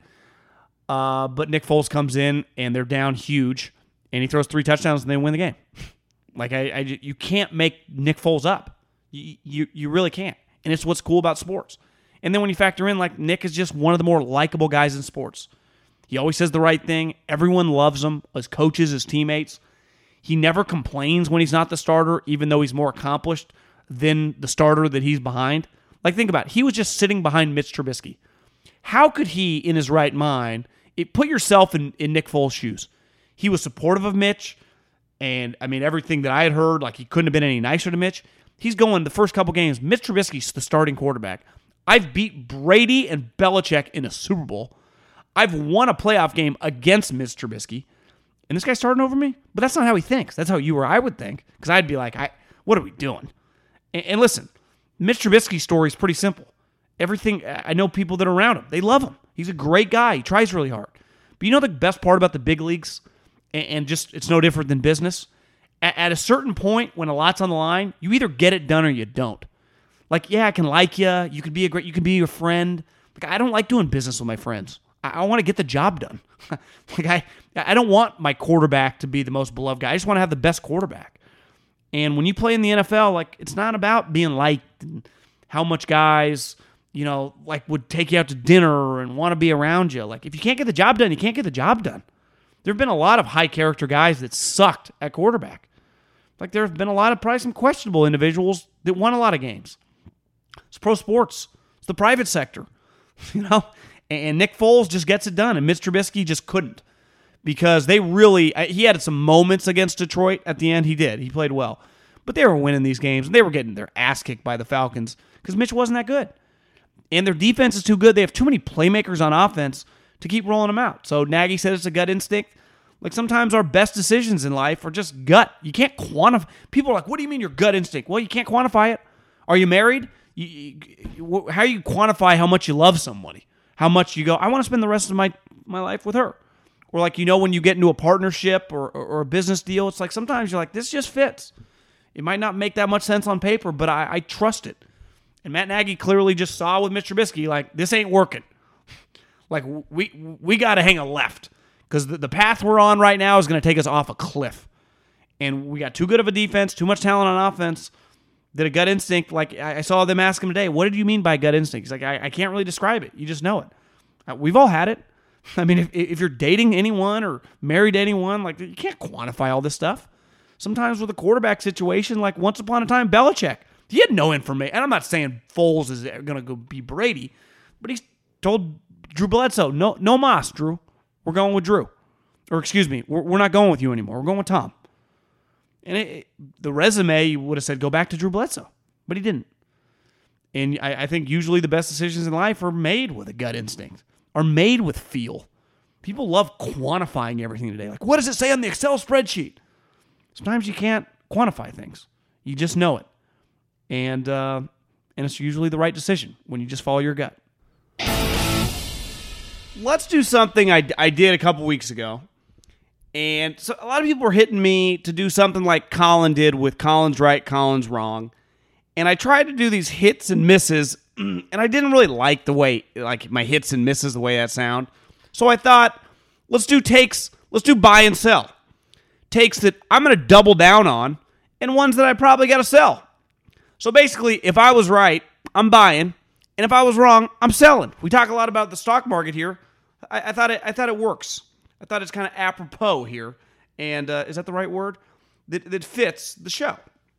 Uh, but Nick Foles comes in, and they're down huge, and he throws three touchdowns, and they win the game. Like, I, I, you can't make Nick Foles up. You, you, you really can't. And it's what's cool about sports. And then when you factor in, like, Nick is just one of the more likable guys in sports. He always says the right thing. Everyone loves him, his coaches, his teammates. He never complains when he's not the starter, even though he's more accomplished than the starter that he's behind. Like, think about it. He was just sitting behind Mitch Trubisky. How could he, in his right mind, it, put yourself in, in Nick Foles' shoes? He was supportive of Mitch, and, I mean, everything that I had heard, like, he couldn't have been any nicer to Mitch. He's going the first couple games. Mitch Trubisky's the starting quarterback. I've beat Brady and Belichick in a Super Bowl. I've won a playoff game against Mitch Trubisky. And this guy's starting over me? But that's not how he thinks. That's how you or I would think. Because I'd be like, I, what are we doing? And, and listen, Mitch Trubisky's story is pretty simple. Everything, I know people that are around him. They love him. He's a great guy. He tries really hard. But you know the best part about the big leagues? And, and just, it's no different than business. At, at a certain point, when a lot's on the line, you either get it done or you don't. Like, yeah, I can like you. You could be a great, you can be your friend. Like, I don't like doing business with my friends. I, I want to get the job done. Like, I, I don't want my quarterback to be the most beloved guy. I just want to have the best quarterback. And when you play in the N F L, like, it's not about being liked and how much guys, you know, like, would take you out to dinner and want to be around you. Like, if you can't get the job done, you can't get the job done. There have been a lot of high character guys that sucked at quarterback. Like there have been a lot of probably some questionable individuals that won a lot of games. It's pro sports. It's the private sector, you know. And Nick Foles just gets it done, and Mitch Trubisky just couldn't because they really. He had some moments against Detroit at the end. He did. He played well, but they were winning these games, and they were getting their ass kicked by the Falcons because Mitch wasn't that good, and their defense is too good. They have too many playmakers on offense to keep rolling them out. So Nagy said it's a gut instinct. Like sometimes our best decisions in life are just gut. You can't quantify. People are like, what do you mean your gut instinct? Well, you can't quantify it. Are you married? You, you, how do you quantify how much you love somebody? How much you go, I want to spend the rest of my, my life with her. Or like, you know, when you get into a partnership or, or, or a business deal, it's like sometimes you're like, this just fits. It might not make that much sense on paper, but I, I trust it. And Matt Nagy clearly just saw with Mitch Trubisky, like, this ain't working. Like, we we got to hang a left. Because the, the path we're on right now is going to take us off a cliff. And we got too good of a defense, too much talent on offense, that a gut instinct, like I, I saw them ask him today, what did you mean by gut instinct? He's like, I, I can't really describe it. You just know it. Uh, we've all had it. I mean, if, if you're dating anyone or married to anyone, like you can't quantify all this stuff. Sometimes with a quarterback situation, like once upon a time, Belichick, he had no information. And I'm not saying Foles is going to go be Brady, but he's told Drew Bledsoe, no, no mas, Drew. We're going with Drew. Or excuse me, we're, we're not going with you anymore. We're going with Tom. And it, it, the resume would have said, go back to Drew Bledsoe. But he didn't. And I, I think usually the best decisions in life are made with a gut instinct. Are made with feel. People love quantifying everything today. Like, what does it say on the Excel spreadsheet? Sometimes you can't quantify things. You just know it. And, uh, and it's usually the right decision when you just follow your gut. Let's do something I, I did a couple weeks ago. And so a lot of people were hitting me to do something like Colin did with Colin's right, Colin's wrong. And I tried to do these hits and misses, and I didn't really like the way, like my hits and misses, the way that sound. So I thought, let's do takes, let's do buy and sell. Takes that I'm going to double down on, and ones that I probably got to sell. So basically, if I was right, I'm buying. And if I was wrong, I'm selling. We talk a lot about the stock market here. I, I thought it. I thought it works. I thought it's kind of apropos here, and uh, is that the right word? That that fits the show.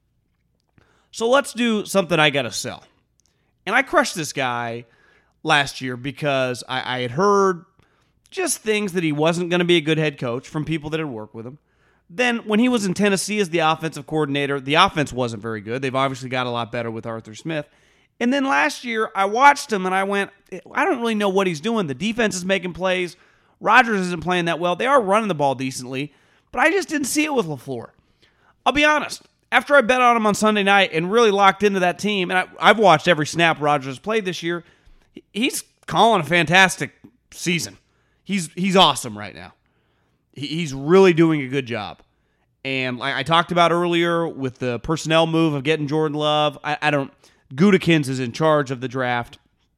So let's do something I got to sell. And I crushed this guy last year because I, I had heard just things that he wasn't going to be a good head coach from people that had worked with him. Then when he was in Tennessee as the offensive coordinator, the offense wasn't very good. They've obviously got a lot better with Arthur Smith. And then last year, I watched him and I went, I don't really know what he's doing. The defense is making plays. Rodgers isn't playing that well. They are running the ball decently, but I just didn't see it with LaFleur. I'll be honest. After I bet on him on Sunday night and really locked into that team, and I, I've watched every snap Rodgers has played this year, he's calling a fantastic season. He's he's awesome right now. He, he's really doing a good job. And like I talked about earlier with the personnel move of getting Jordan Love, I, I don't... Gutekunst is in charge of the draft.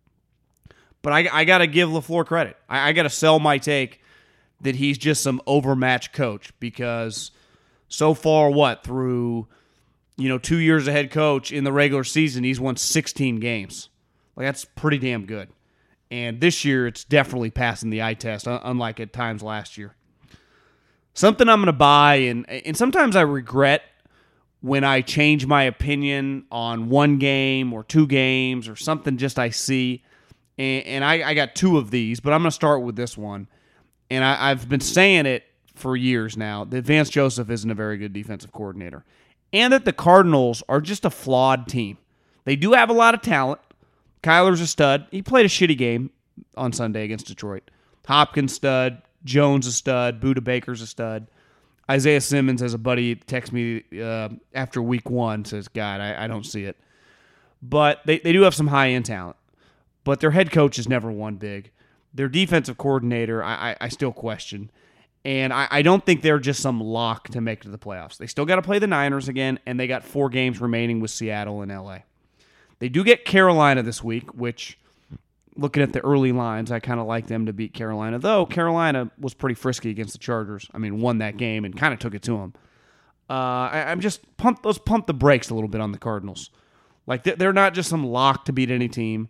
But I, I got to give LaFleur credit. I, I got to sell my take that he's just some overmatched coach because so far, what, through, you know, two years of head coach in the regular season, he's won sixteen games. Like, that's pretty damn good. And this year, it's definitely passing the eye test, unlike at times last year. Something I'm going to buy, and and sometimes I regret when I change my opinion on one game or two games or something just I see. And, and I, I got two of these, but I'm going to start with this one. And I, I've been saying it for years now, that Vance Joseph isn't a very good defensive coordinator. And that the Cardinals are just a flawed team. They do have a lot of talent. Kyler's a stud. He played a shitty game on Sunday against Detroit. Hopkins stud. Jones a stud. Budda Baker's a stud. Isaiah Simmons, as a buddy, texts me uh, after week one, says, God, I, I don't see it. But they, they do have some high-end talent. But their head coach has never won big. Their defensive coordinator, I, I, I still question. And I, I don't think they're just some lock to make it to the playoffs. They still got to play the Niners again, and they got four games remaining with Seattle and L A. They do get Carolina this week, which, looking at the early lines, I kind of like them to beat Carolina. Though Carolina was pretty frisky against the Chargers. I mean, won that game and kind of took it to them. Uh, I, I'm just pump. Let's pump the brakes a little bit on the Cardinals. Like they're not just some lock to beat any team.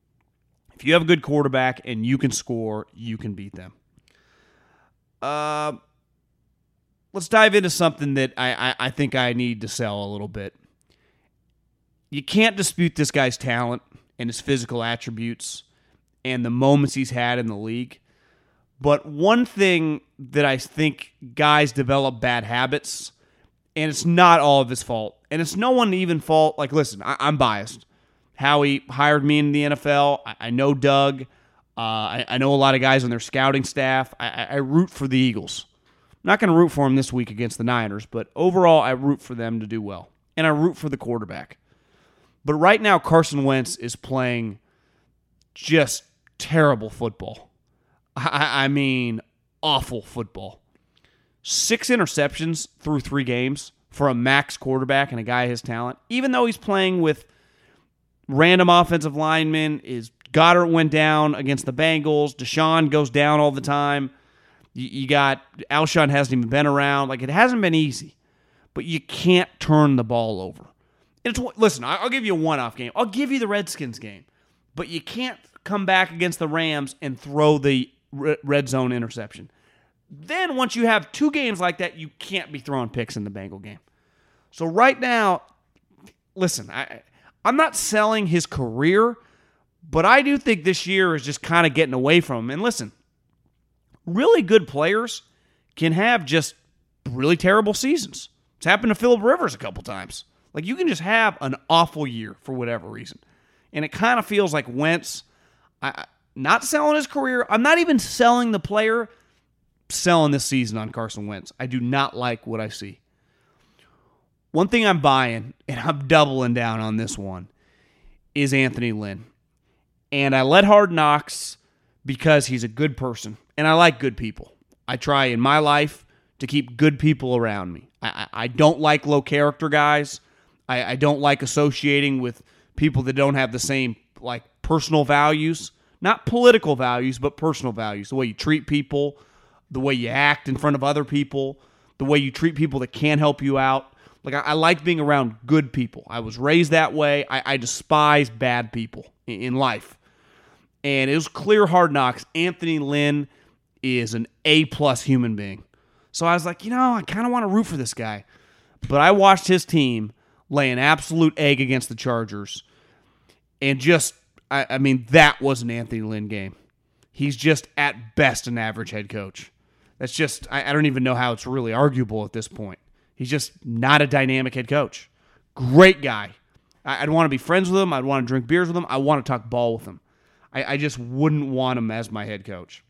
If you have a good quarterback and you can score, you can beat them. Uh, let's dive into something that I, I, I think I need to sell a little bit. You can't dispute this guy's talent and his physical attributes and the moments he's had in the league. But one thing that I think guys develop bad habits, and it's not all of his fault, and it's no one even fault. Like, listen, I, I'm biased. Howie hired me in the N F L. I, I know Doug. Uh, I, I know a lot of guys on their scouting staff. I, I, I root for the Eagles. I'm not going to root for them this week against the Niners, but overall, I root for them to do well. And I root for the quarterback. But right now, Carson Wentz is playing just terrible football. I, I mean, awful football. Six interceptions through three games for a max quarterback and a guy his talent. Even though he's playing with random offensive linemen, his Goddard went down against the Bengals. Deshaun goes down all the time. You, you got Alshon hasn't even been around. Like, it hasn't been easy. But you can't turn the ball over. It's listen, I'll give you a one-off game. I'll give you the Redskins game. But you can't come back against the Rams and throw the red zone interception. Then once you have two games like that, you can't be throwing picks in the Bengal game. So right now, listen, I, I'm not selling his career, but I do think this year is just kind of getting away from him. And listen, really good players can have just really terrible seasons. It's happened to Phillip Rivers a couple times. Like, you can just have an awful year for whatever reason. And it kind of feels like Wentz, I, not selling his career. I'm not even selling the player, selling this season on Carson Wentz. I do not like what I see. One thing I'm buying, and I'm doubling down on this one, is Anthony Lynn. And I let Hard Knocks because he's a good person. And I like good people. I try in my life to keep good people around me. I, I, I don't like low character guys. I, I don't like associating with people that don't have the same like personal values. Not political values, but personal values. The way you treat people, the way you act in front of other people, the way you treat people that can help you out. Like, I, I like being around good people. I was raised that way. I, I despise bad people in, in life. And it was clear Hard Knocks. Anthony Lynn is an A-plus human being. So I was like, you know, I kind of want to root for this guy. But I watched his team lay an absolute egg against the Chargers. And just, I, I mean, that was an Anthony Lynn game. He's just, at best, an average head coach. That's just, I, I don't even know how it's really arguable at this point. He's just not a dynamic head coach. Great guy. I, I'd want to be friends with him. I'd want to drink beers with him. I want to talk ball with him. I, I just wouldn't want him as my head coach.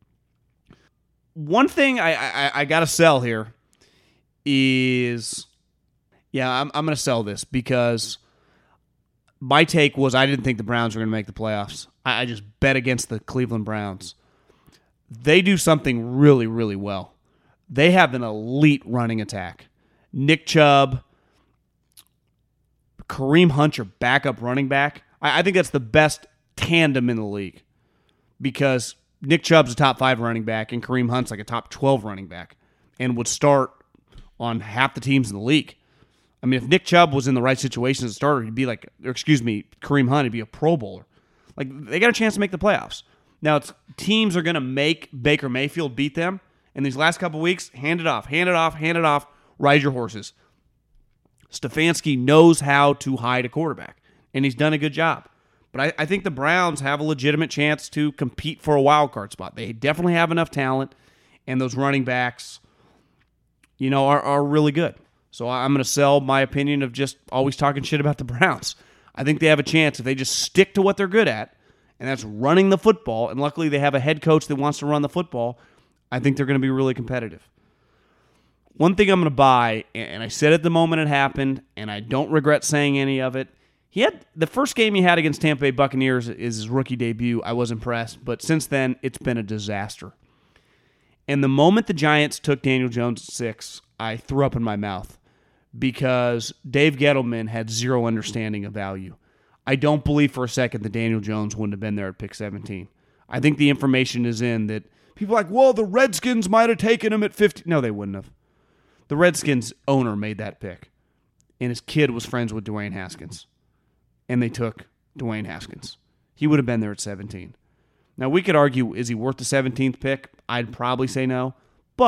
One thing I, I, I got to sell here is, yeah, I'm, I'm going to sell this because my take was I didn't think the Browns were going to make the playoffs. I, I just bet against the Cleveland Browns. They do something really, really well. They have an elite running attack. Nick Chubb, Kareem Hunt, your backup running back. I, I think that's the best tandem in the league because Nick Chubb's a top five running back and Kareem Hunt's like a top twelve running back and would start on half the teams in the league. I mean, if Nick Chubb was in the right situation as a starter, he'd be like, or excuse me, Kareem Hunt, he'd be a Pro Bowler. Like, they got a chance to make the playoffs. Now, it's, teams are going to make Baker Mayfield beat them. In these last couple weeks, hand it off, hand it off, hand it off, ride your horses. Stefanski knows how to hide a quarterback, and he's done a good job. But I, I think the Browns have a legitimate chance to compete for a wild card spot. They definitely have enough talent, and those running backs, you know, are, are really good. So I'm going to sell my opinion of just always talking shit about the Browns. I think they have a chance if they just stick to what they're good at, and that's running the football, and luckily they have a head coach that wants to run the football. I think they're going to be really competitive. One thing I'm going to buy, and I said it the moment it happened, and I don't regret saying any of it, he had the first game he had against Tampa Bay Buccaneers is his rookie debut. I was impressed, but since then, it's been a disaster. And the moment the Giants took Daniel Jones at six, I threw up in my mouth because Dave Gettleman had zero understanding of value. I don't believe for a second that Daniel Jones wouldn't have been there at pick seventeen. I think the information is in that people are like, well, the Redskins might have taken him at fifty. No, they wouldn't have. The Redskins owner made that pick, and his kid was friends with Dwayne Haskins, and they took Dwayne Haskins. He would have been there at seventeen. Now, we could argue, is he worth the seventeenth pick? I'd probably say no, but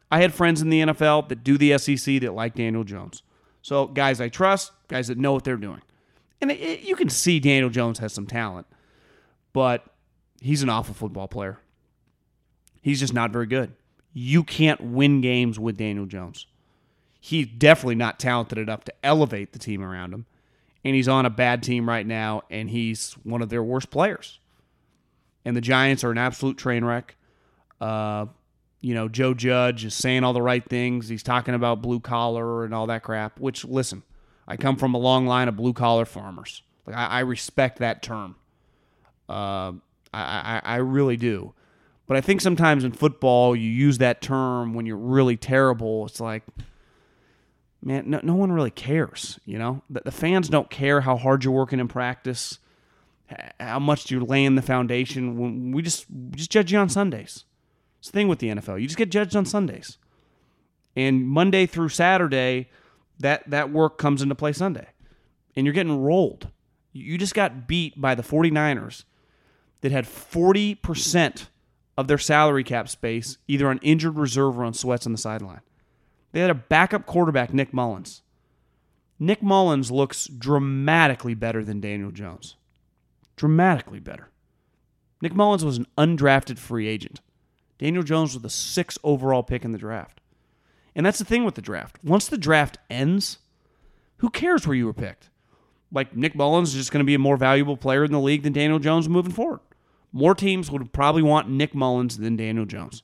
I had friends in the N F L that do the S E C that like Daniel Jones. So guys I trust, guys that know what they're doing. And it, it, you can see Daniel Jones has some talent, but he's an awful football player. He's just not very good. You can't win games with Daniel Jones. He's definitely not talented enough to elevate the team around him. And he's on a bad team right now, and he's one of their worst players. And the Giants are an absolute train wreck. Uh, you know, Joe Judge is saying all the right things. He's talking about blue collar and all that crap, which, listen, I come from a long line of blue collar farmers. Like I, I respect that term. Uh, I, I, I really do. But I think sometimes in football, you use that term when you're really terrible. It's like, man, no, no one really cares, you know? The, the fans don't care how hard you're working in practice, how much you're laying the foundation. When we just we just judge you on Sundays. It's the thing with the N F L. You just get judged on Sundays. And Monday through Saturday, that, that work comes into play Sunday. And you're getting rolled. You just got beat by the 49ers that had forty percent of their salary cap space either on injured reserve or on sweats on the sideline. They had a backup quarterback, Nick Mullins. Nick Mullins looks dramatically better than Daniel Jones. Dramatically better. Nick Mullins was an undrafted free agent. Daniel Jones was the sixth overall pick in the draft. And that's the thing with the draft. Once the draft ends, who cares where you were picked? Like, Nick Mullins is just going to be a more valuable player in the league than Daniel Jones moving forward. More teams would probably want Nick Mullins than Daniel Jones.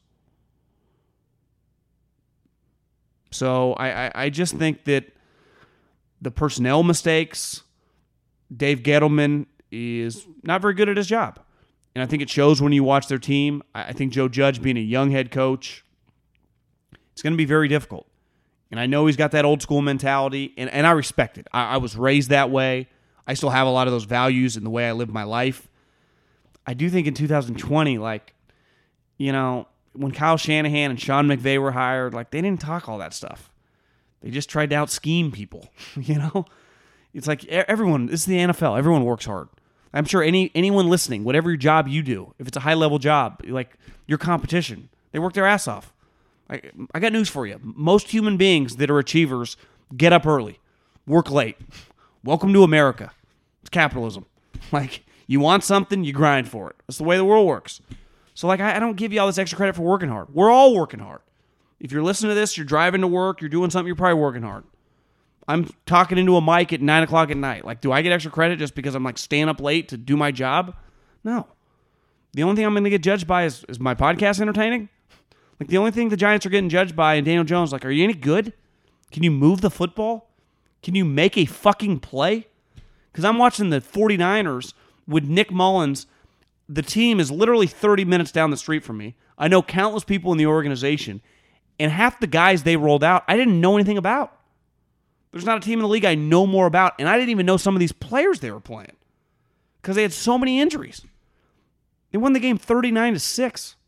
So I, I, I just think that the personnel mistakes, Dave Gettleman is not very good at his job. And I think it shows when you watch their team. I think Joe Judge being a young head coach, it's going to be very difficult. And I know he's got that old school mentality, and, and I respect it. I, I was raised that way. I still have a lot of those values in the way I live my life. I do think in two thousand twenty, like, you know, when Kyle Shanahan and Sean McVay were hired, like, they didn't talk all that stuff. They just tried to out-scheme people, you know? It's like everyone, this is the N F L. Everyone works hard. I'm sure any anyone listening, whatever your job you do, if it's a high-level job, like your competition, they work their ass off. I, I got news for you. Most human beings that are achievers get up early, work late. Welcome to America. It's capitalism. Like, you want something, you grind for it. That's the way the world works. So, like, I, I don't give you all this extra credit for working hard. We're all working hard. If you're listening to this, you're driving to work, you're doing something, you're probably working hard. I'm talking into a mic at nine o'clock at night. Like, do I get extra credit just because I'm, like, staying up late to do my job? No. The only thing I'm going to get judged by is, is my podcast entertaining. Like, the only thing the Giants are getting judged by, and Daniel Jones, like, are you any good? Can you move the football? Can you make a fucking play? Because I'm watching the 49ers with Nick Mullins. The team is literally thirty minutes down the street from me. I know countless people in the organization, and half the guys they rolled out, I didn't know anything about. There's not a team in the league I know more about, and I didn't even know some of these players they were playing because they had so many injuries. They won the game thirty-nine to six.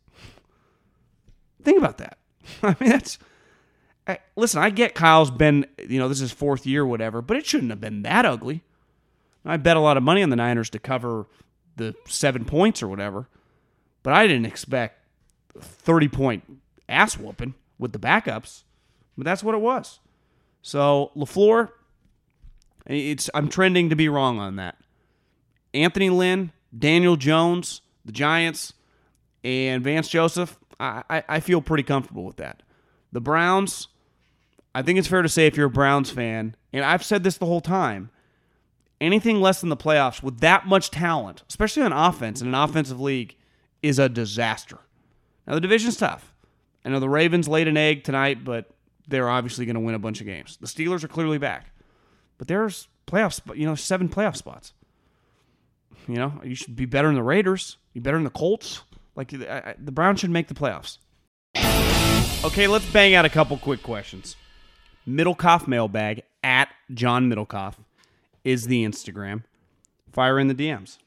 Think about that. I mean, that's... I, listen, I get Kyle's been, you know, this is his fourth year or whatever, but it shouldn't have been that ugly. I bet a lot of money on the Niners to cover the seven points or whatever, but I didn't expect a thirty-point ass whooping with the backups, but that's what it was. So, LaFleur, it's I'm trending to be wrong on that. Anthony Lynn, Daniel Jones, the Giants, and Vance Joseph, I, I, I feel pretty comfortable with that. The Browns, I think it's fair to say if you're a Browns fan, and I've said this the whole time, anything less than the playoffs with that much talent, especially on offense in an offensive league, is a disaster. Now, the division's tough. I know the Ravens laid an egg tonight, but they're obviously going to win a bunch of games. The Steelers are clearly back. But there's playoffs, you know, seven playoff spots. You know, you should be better than the Raiders. Be better than the Colts. Like, I, I, the Browns should make the playoffs. Okay, let's bang out a couple quick questions. Middlecoff mailbag at John Middlecoff is the Instagram. Fire in the D Ms.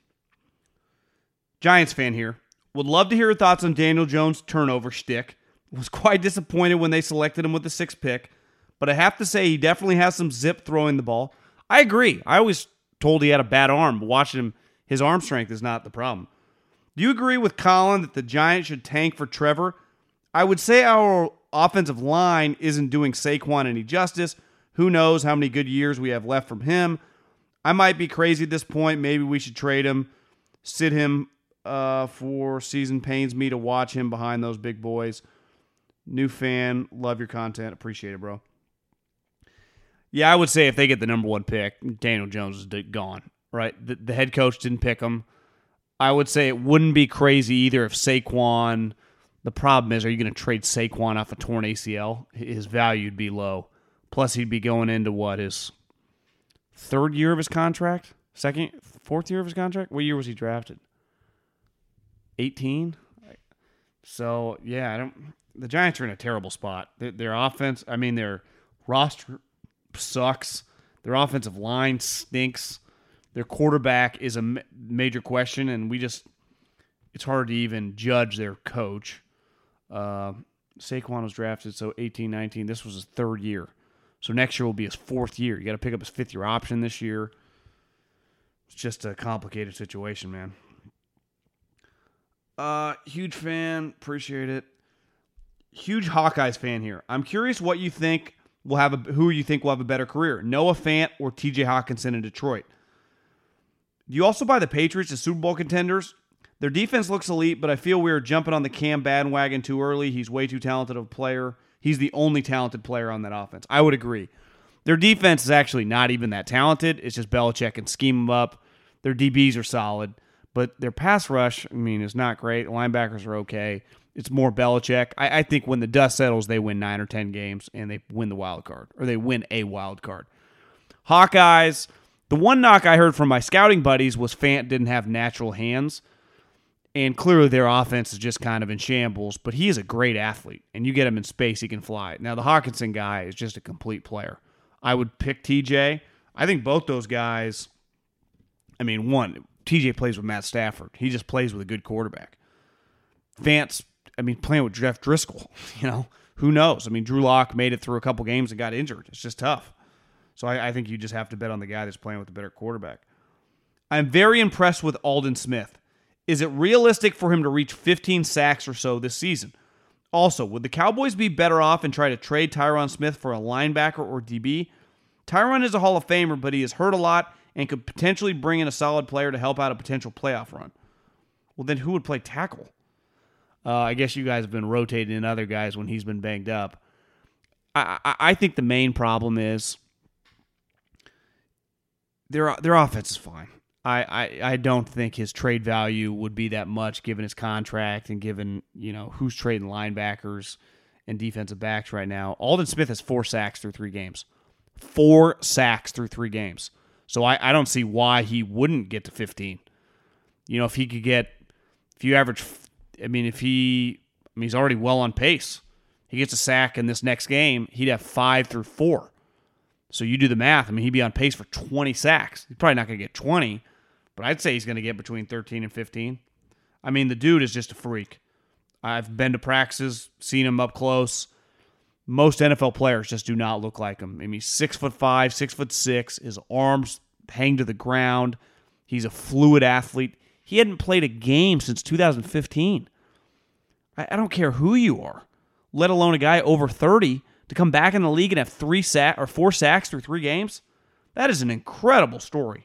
Giants fan here. Would love to hear your thoughts on Daniel Jones' turnover shtick. Was quite disappointed when they selected him with the sixth pick, but I have to say he definitely has some zip throwing the ball. I agree. I always told he had a bad arm, but watching him, his arm strength is not the problem. Do you agree with Colin that the Giants should tank for Trevor? I would say our offensive line isn't doing Saquon any justice. Who knows how many good years we have left from him. I might be crazy at this point. Maybe we should trade him, sit him uh, for season. Pains me to watch him behind those big boys. New fan, love your content. Appreciate it, bro. Yeah, I would say if they get the number one pick, Daniel Jones is gone, right? The, the head coach didn't pick him. I would say it wouldn't be crazy either if Saquon, the problem is, are you going to trade Saquon off a torn A C L? His value would be low. Plus, he'd be going into what, his third year of his contract? Second, fourth year of his contract? What year was he drafted? eighteen? So, yeah, I don't. The Giants are in a terrible spot. Their, their offense, I mean, their roster sucks. Their offensive line stinks. Their quarterback is a major question, and we just, it's hard to even judge their coach. Uh, Saquon was drafted, so eighteen, nineteen. This was his third year. So next year will be his fourth year. You got to pick up his fifth year option this year. It's just a complicated situation, man. Uh, huge fan. Appreciate it. Huge Hawkeyes fan here. I'm curious what you think will have a, who you think will have a better career, Noah Fant or T J Hawkinson in Detroit. Do you also buy the Patriots as Super Bowl contenders? Their defense looks elite, but I feel we are jumping on the Cam bandwagon too early. He's way too talented of a player. He's the only talented player on that offense. I would agree. Their defense is actually not even that talented. It's just Belichick can scheme them up. Their D Bs are solid, but their pass rush, I mean, is not great. Linebackers are okay. It's more Belichick. I, I think when the dust settles, they win nine or ten games, and they win the wild card, or they win a wild card. Hawkeyes, the one knock I heard from my scouting buddies was Fant didn't have natural hands, and clearly their offense is just kind of in shambles, but he is a great athlete, and you get him in space, he can fly. Now, the Hawkinson guy is just a complete player. I would pick T J. I think both those guys, I mean, one, T J plays with Matt Stafford. He just plays with a good quarterback. Fant's, I mean, playing with Jeff Driscoll, you know, who knows? I mean, Drew Lock made it through a couple games and got injured. It's just tough. So I, I think you just have to bet on the guy that's playing with a better quarterback. I'm very impressed with Aldon Smith. Is it realistic for him to reach fifteen sacks or so this season? Also, would the Cowboys be better off and try to trade Tyron Smith for a linebacker or D B? Tyron is a Hall of Famer, but he has hurt a lot and could potentially bring in a solid player to help out a potential playoff run. Well, then who would play tackle? Uh, I guess you guys have been rotating in other guys when he's been banged up. I, I, I think the main problem is their their offense is fine. I, I, I don't think his trade value would be that much given his contract and given, you know, who's trading linebackers and defensive backs right now. Aldon Smith has four sacks through three games. Four sacks through three games. So I, I don't see why he wouldn't get to fifteen. You know, if he could get, if you average, I mean, if he, I mean, he's already well on pace. He gets a sack in this next game, he'd have five through four. So you do the math. I mean, he'd be on pace for twenty sacks. He's probably not going to get twenty, but I'd say he's going to get between thirteen and fifteen. I mean, the dude is just a freak. I've been to practices, seen him up close. Most N F L players just do not look like him. I mean, he's six foot five, six foot six. His arms hang to the ground. He's a fluid athlete. He hadn't played a game since two thousand fifteen. I, I don't care who you are, let alone a guy over thirty, to come back in the league and have three sack or four sacks through three games. That is an incredible story.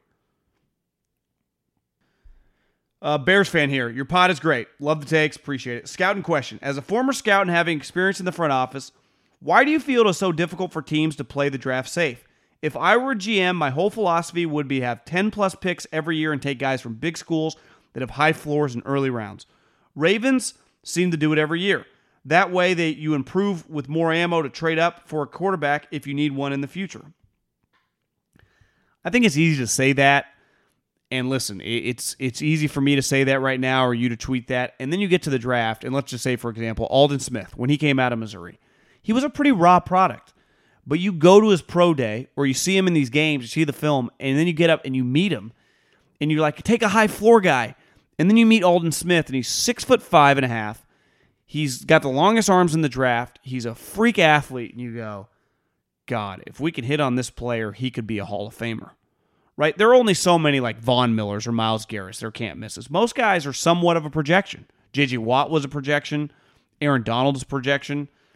Uh, Bears fan here. Your pod is great. Love the takes. Appreciate it. Scouting question. As a former scout and having experience in the front office, why do you feel it is so difficult for teams to play the draft safe? If I were a G M, my whole philosophy would be have ten plus picks every year and take guys from big schools that have high floors in early rounds. Ravens seem to do it every year. That way they, you improve with more ammo to trade up for a quarterback if you need one in the future. I think it's easy to say that. And listen, it's it's easy for me to say that right now or you to tweet that. And then you get to the draft, and let's just say, for example, Aldon Smith, when he came out of Missouri, he was a pretty raw product. But you go to his pro day, or you see him in these games, you see the film, and then you get up and you meet him, and you're like, take a high floor guy. And then you meet Aldon Smith, and he's six foot five and a half. He's got the longest arms in the draft. He's a freak athlete, and you go, God, if we could hit on this player, he could be a Hall of Famer. Right? There are only so many like Von Millers or Myles Garrett's. There can't misses. Most guys are somewhat of a projection. J J Watt was a projection. Aaron Donald is a projection.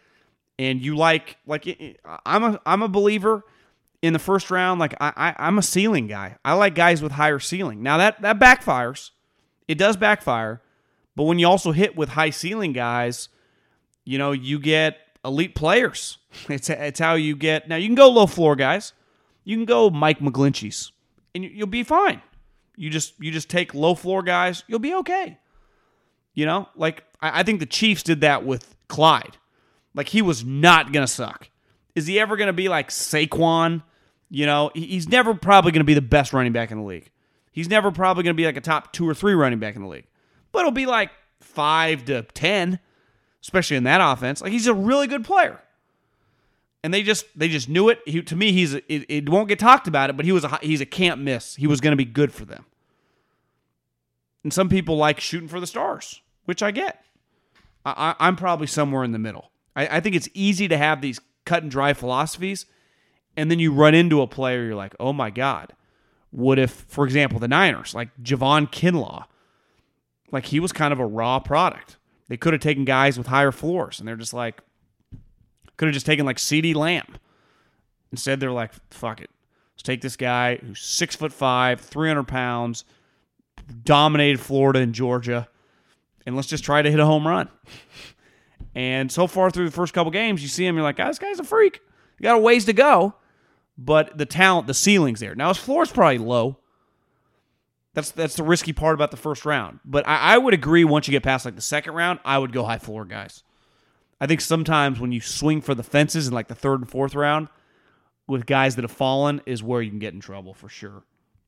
and you like like I'm a I'm a believer in the first round. Like I, I I'm a ceiling guy. I like guys with higher ceiling. Now that that backfires. It does backfire, but when you also hit with high ceiling guys, you know you get elite players. It's it's how you get. Now you can go low floor guys. You can go Mike McGlinchey's, and you'll be fine. You just you just take low floor guys. You'll be okay. You know, like I, I think the Chiefs did that with Clyde. Like he was not gonna suck. Is he ever gonna be like Saquon? You know, he's never probably gonna be the best running back in the league. He's never probably gonna be like a top two or three running back in the league. But it'll be like five to ten, especially in that offense. Like he's a really good player. And they just they just knew it. He, to me, he's a, it, it won't get talked about it, but he was a, he's a can't miss. He was going to be good for them. And some people like shooting for the stars, which I get. I, I, I'm probably somewhere in the middle. I, I think it's easy to have these cut and dry philosophies, and then you run into a player, you're like, oh my God. What if, for example, the Niners, like Javon Kinlaw, like he was kind of a raw product. They could have taken guys with higher floors, and they're just like, could have just taken like CeeDee Lamb. Instead, they're like, fuck it. Let's take this guy who's six foot five, three hundred pounds, dominated Florida and Georgia, and let's just try to hit a home run. And so far through the first couple games, you see him, you're like, oh, this guy's a freak. You got a ways to go, but the talent, the ceiling's there. Now his floor's probably low. That's that's the risky part about the first round. But I, I would agree once you get past like the second round, I would go high floor guys. I think sometimes when you swing for the fences in like the third and fourth round with guys that have fallen is where you can get in trouble for sure.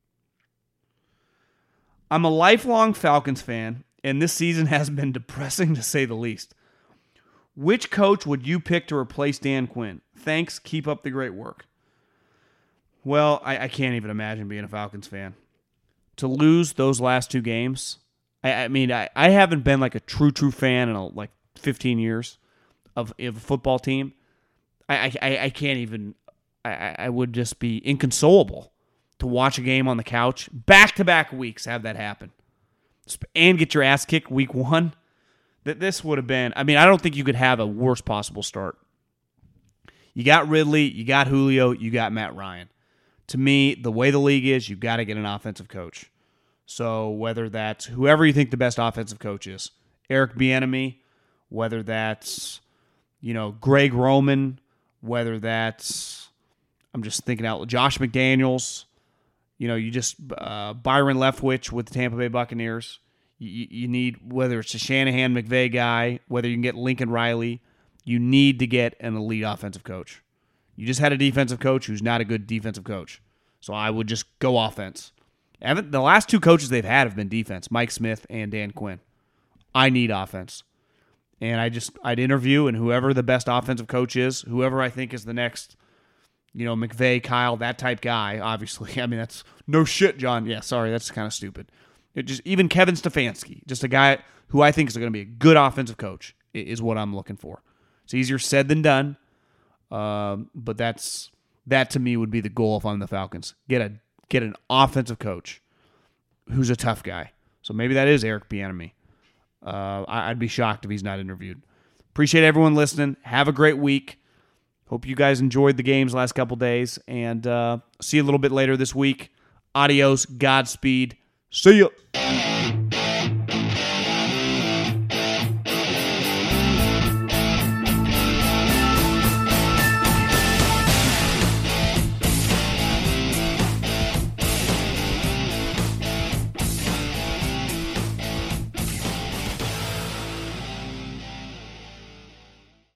I'm a lifelong Falcons fan, and this season has been depressing to say the least. Which coach would you pick to replace Dan Quinn? Thanks. Keep up the great work. Well, I, I can't even imagine being a Falcons fan. To lose those last two games, I, I mean, I, I haven't been like a true, true fan in a, like fifteen years. Of, of a football team, I I, I can't even, I, I would just be inconsolable to watch a game on the couch, back-to-back weeks have that happen, and get your ass kicked week one. That This would have been, I mean, I don't think you could have a worse possible start. You got Ridley, you got Julio, you got Matt Ryan. To me, the way the league is, you've got to get an offensive coach. So whether that's whoever you think the best offensive coach is, Eric Bieniemy, whether that's you know, Greg Roman, whether that's, I'm just thinking out, Josh McDaniels, you know, you just, uh, Byron Leftwich with the Tampa Bay Buccaneers. You, you need, whether it's a Shanahan McVay guy, whether you can get Lincoln Riley, you need to get an elite offensive coach. You just had a defensive coach who's not a good defensive coach. So I would just go offense. The last two coaches they've had have been defense, Mike Smith and Dan Quinn. I need offense. And I just, I'd interview, and whoever the best offensive coach is, whoever I think is the next, you know, McVay, Kyle, that type guy, obviously. I mean, that's no shit, John. Yeah, sorry, that's kind of stupid. It just even Kevin Stefanski, just a guy who I think is going to be a good offensive coach, is what I'm looking for. It's easier said than done, um, but that's that to me would be the goal if I'm the Falcons. Get a get an offensive coach who's a tough guy. So maybe that is Eric Bieniemy. Uh, I'd be shocked if he's not interviewed. Appreciate everyone listening. Have a great week. Hope you guys enjoyed the games last couple days, and uh, see you a little bit later this week. Adios. Godspeed. See ya.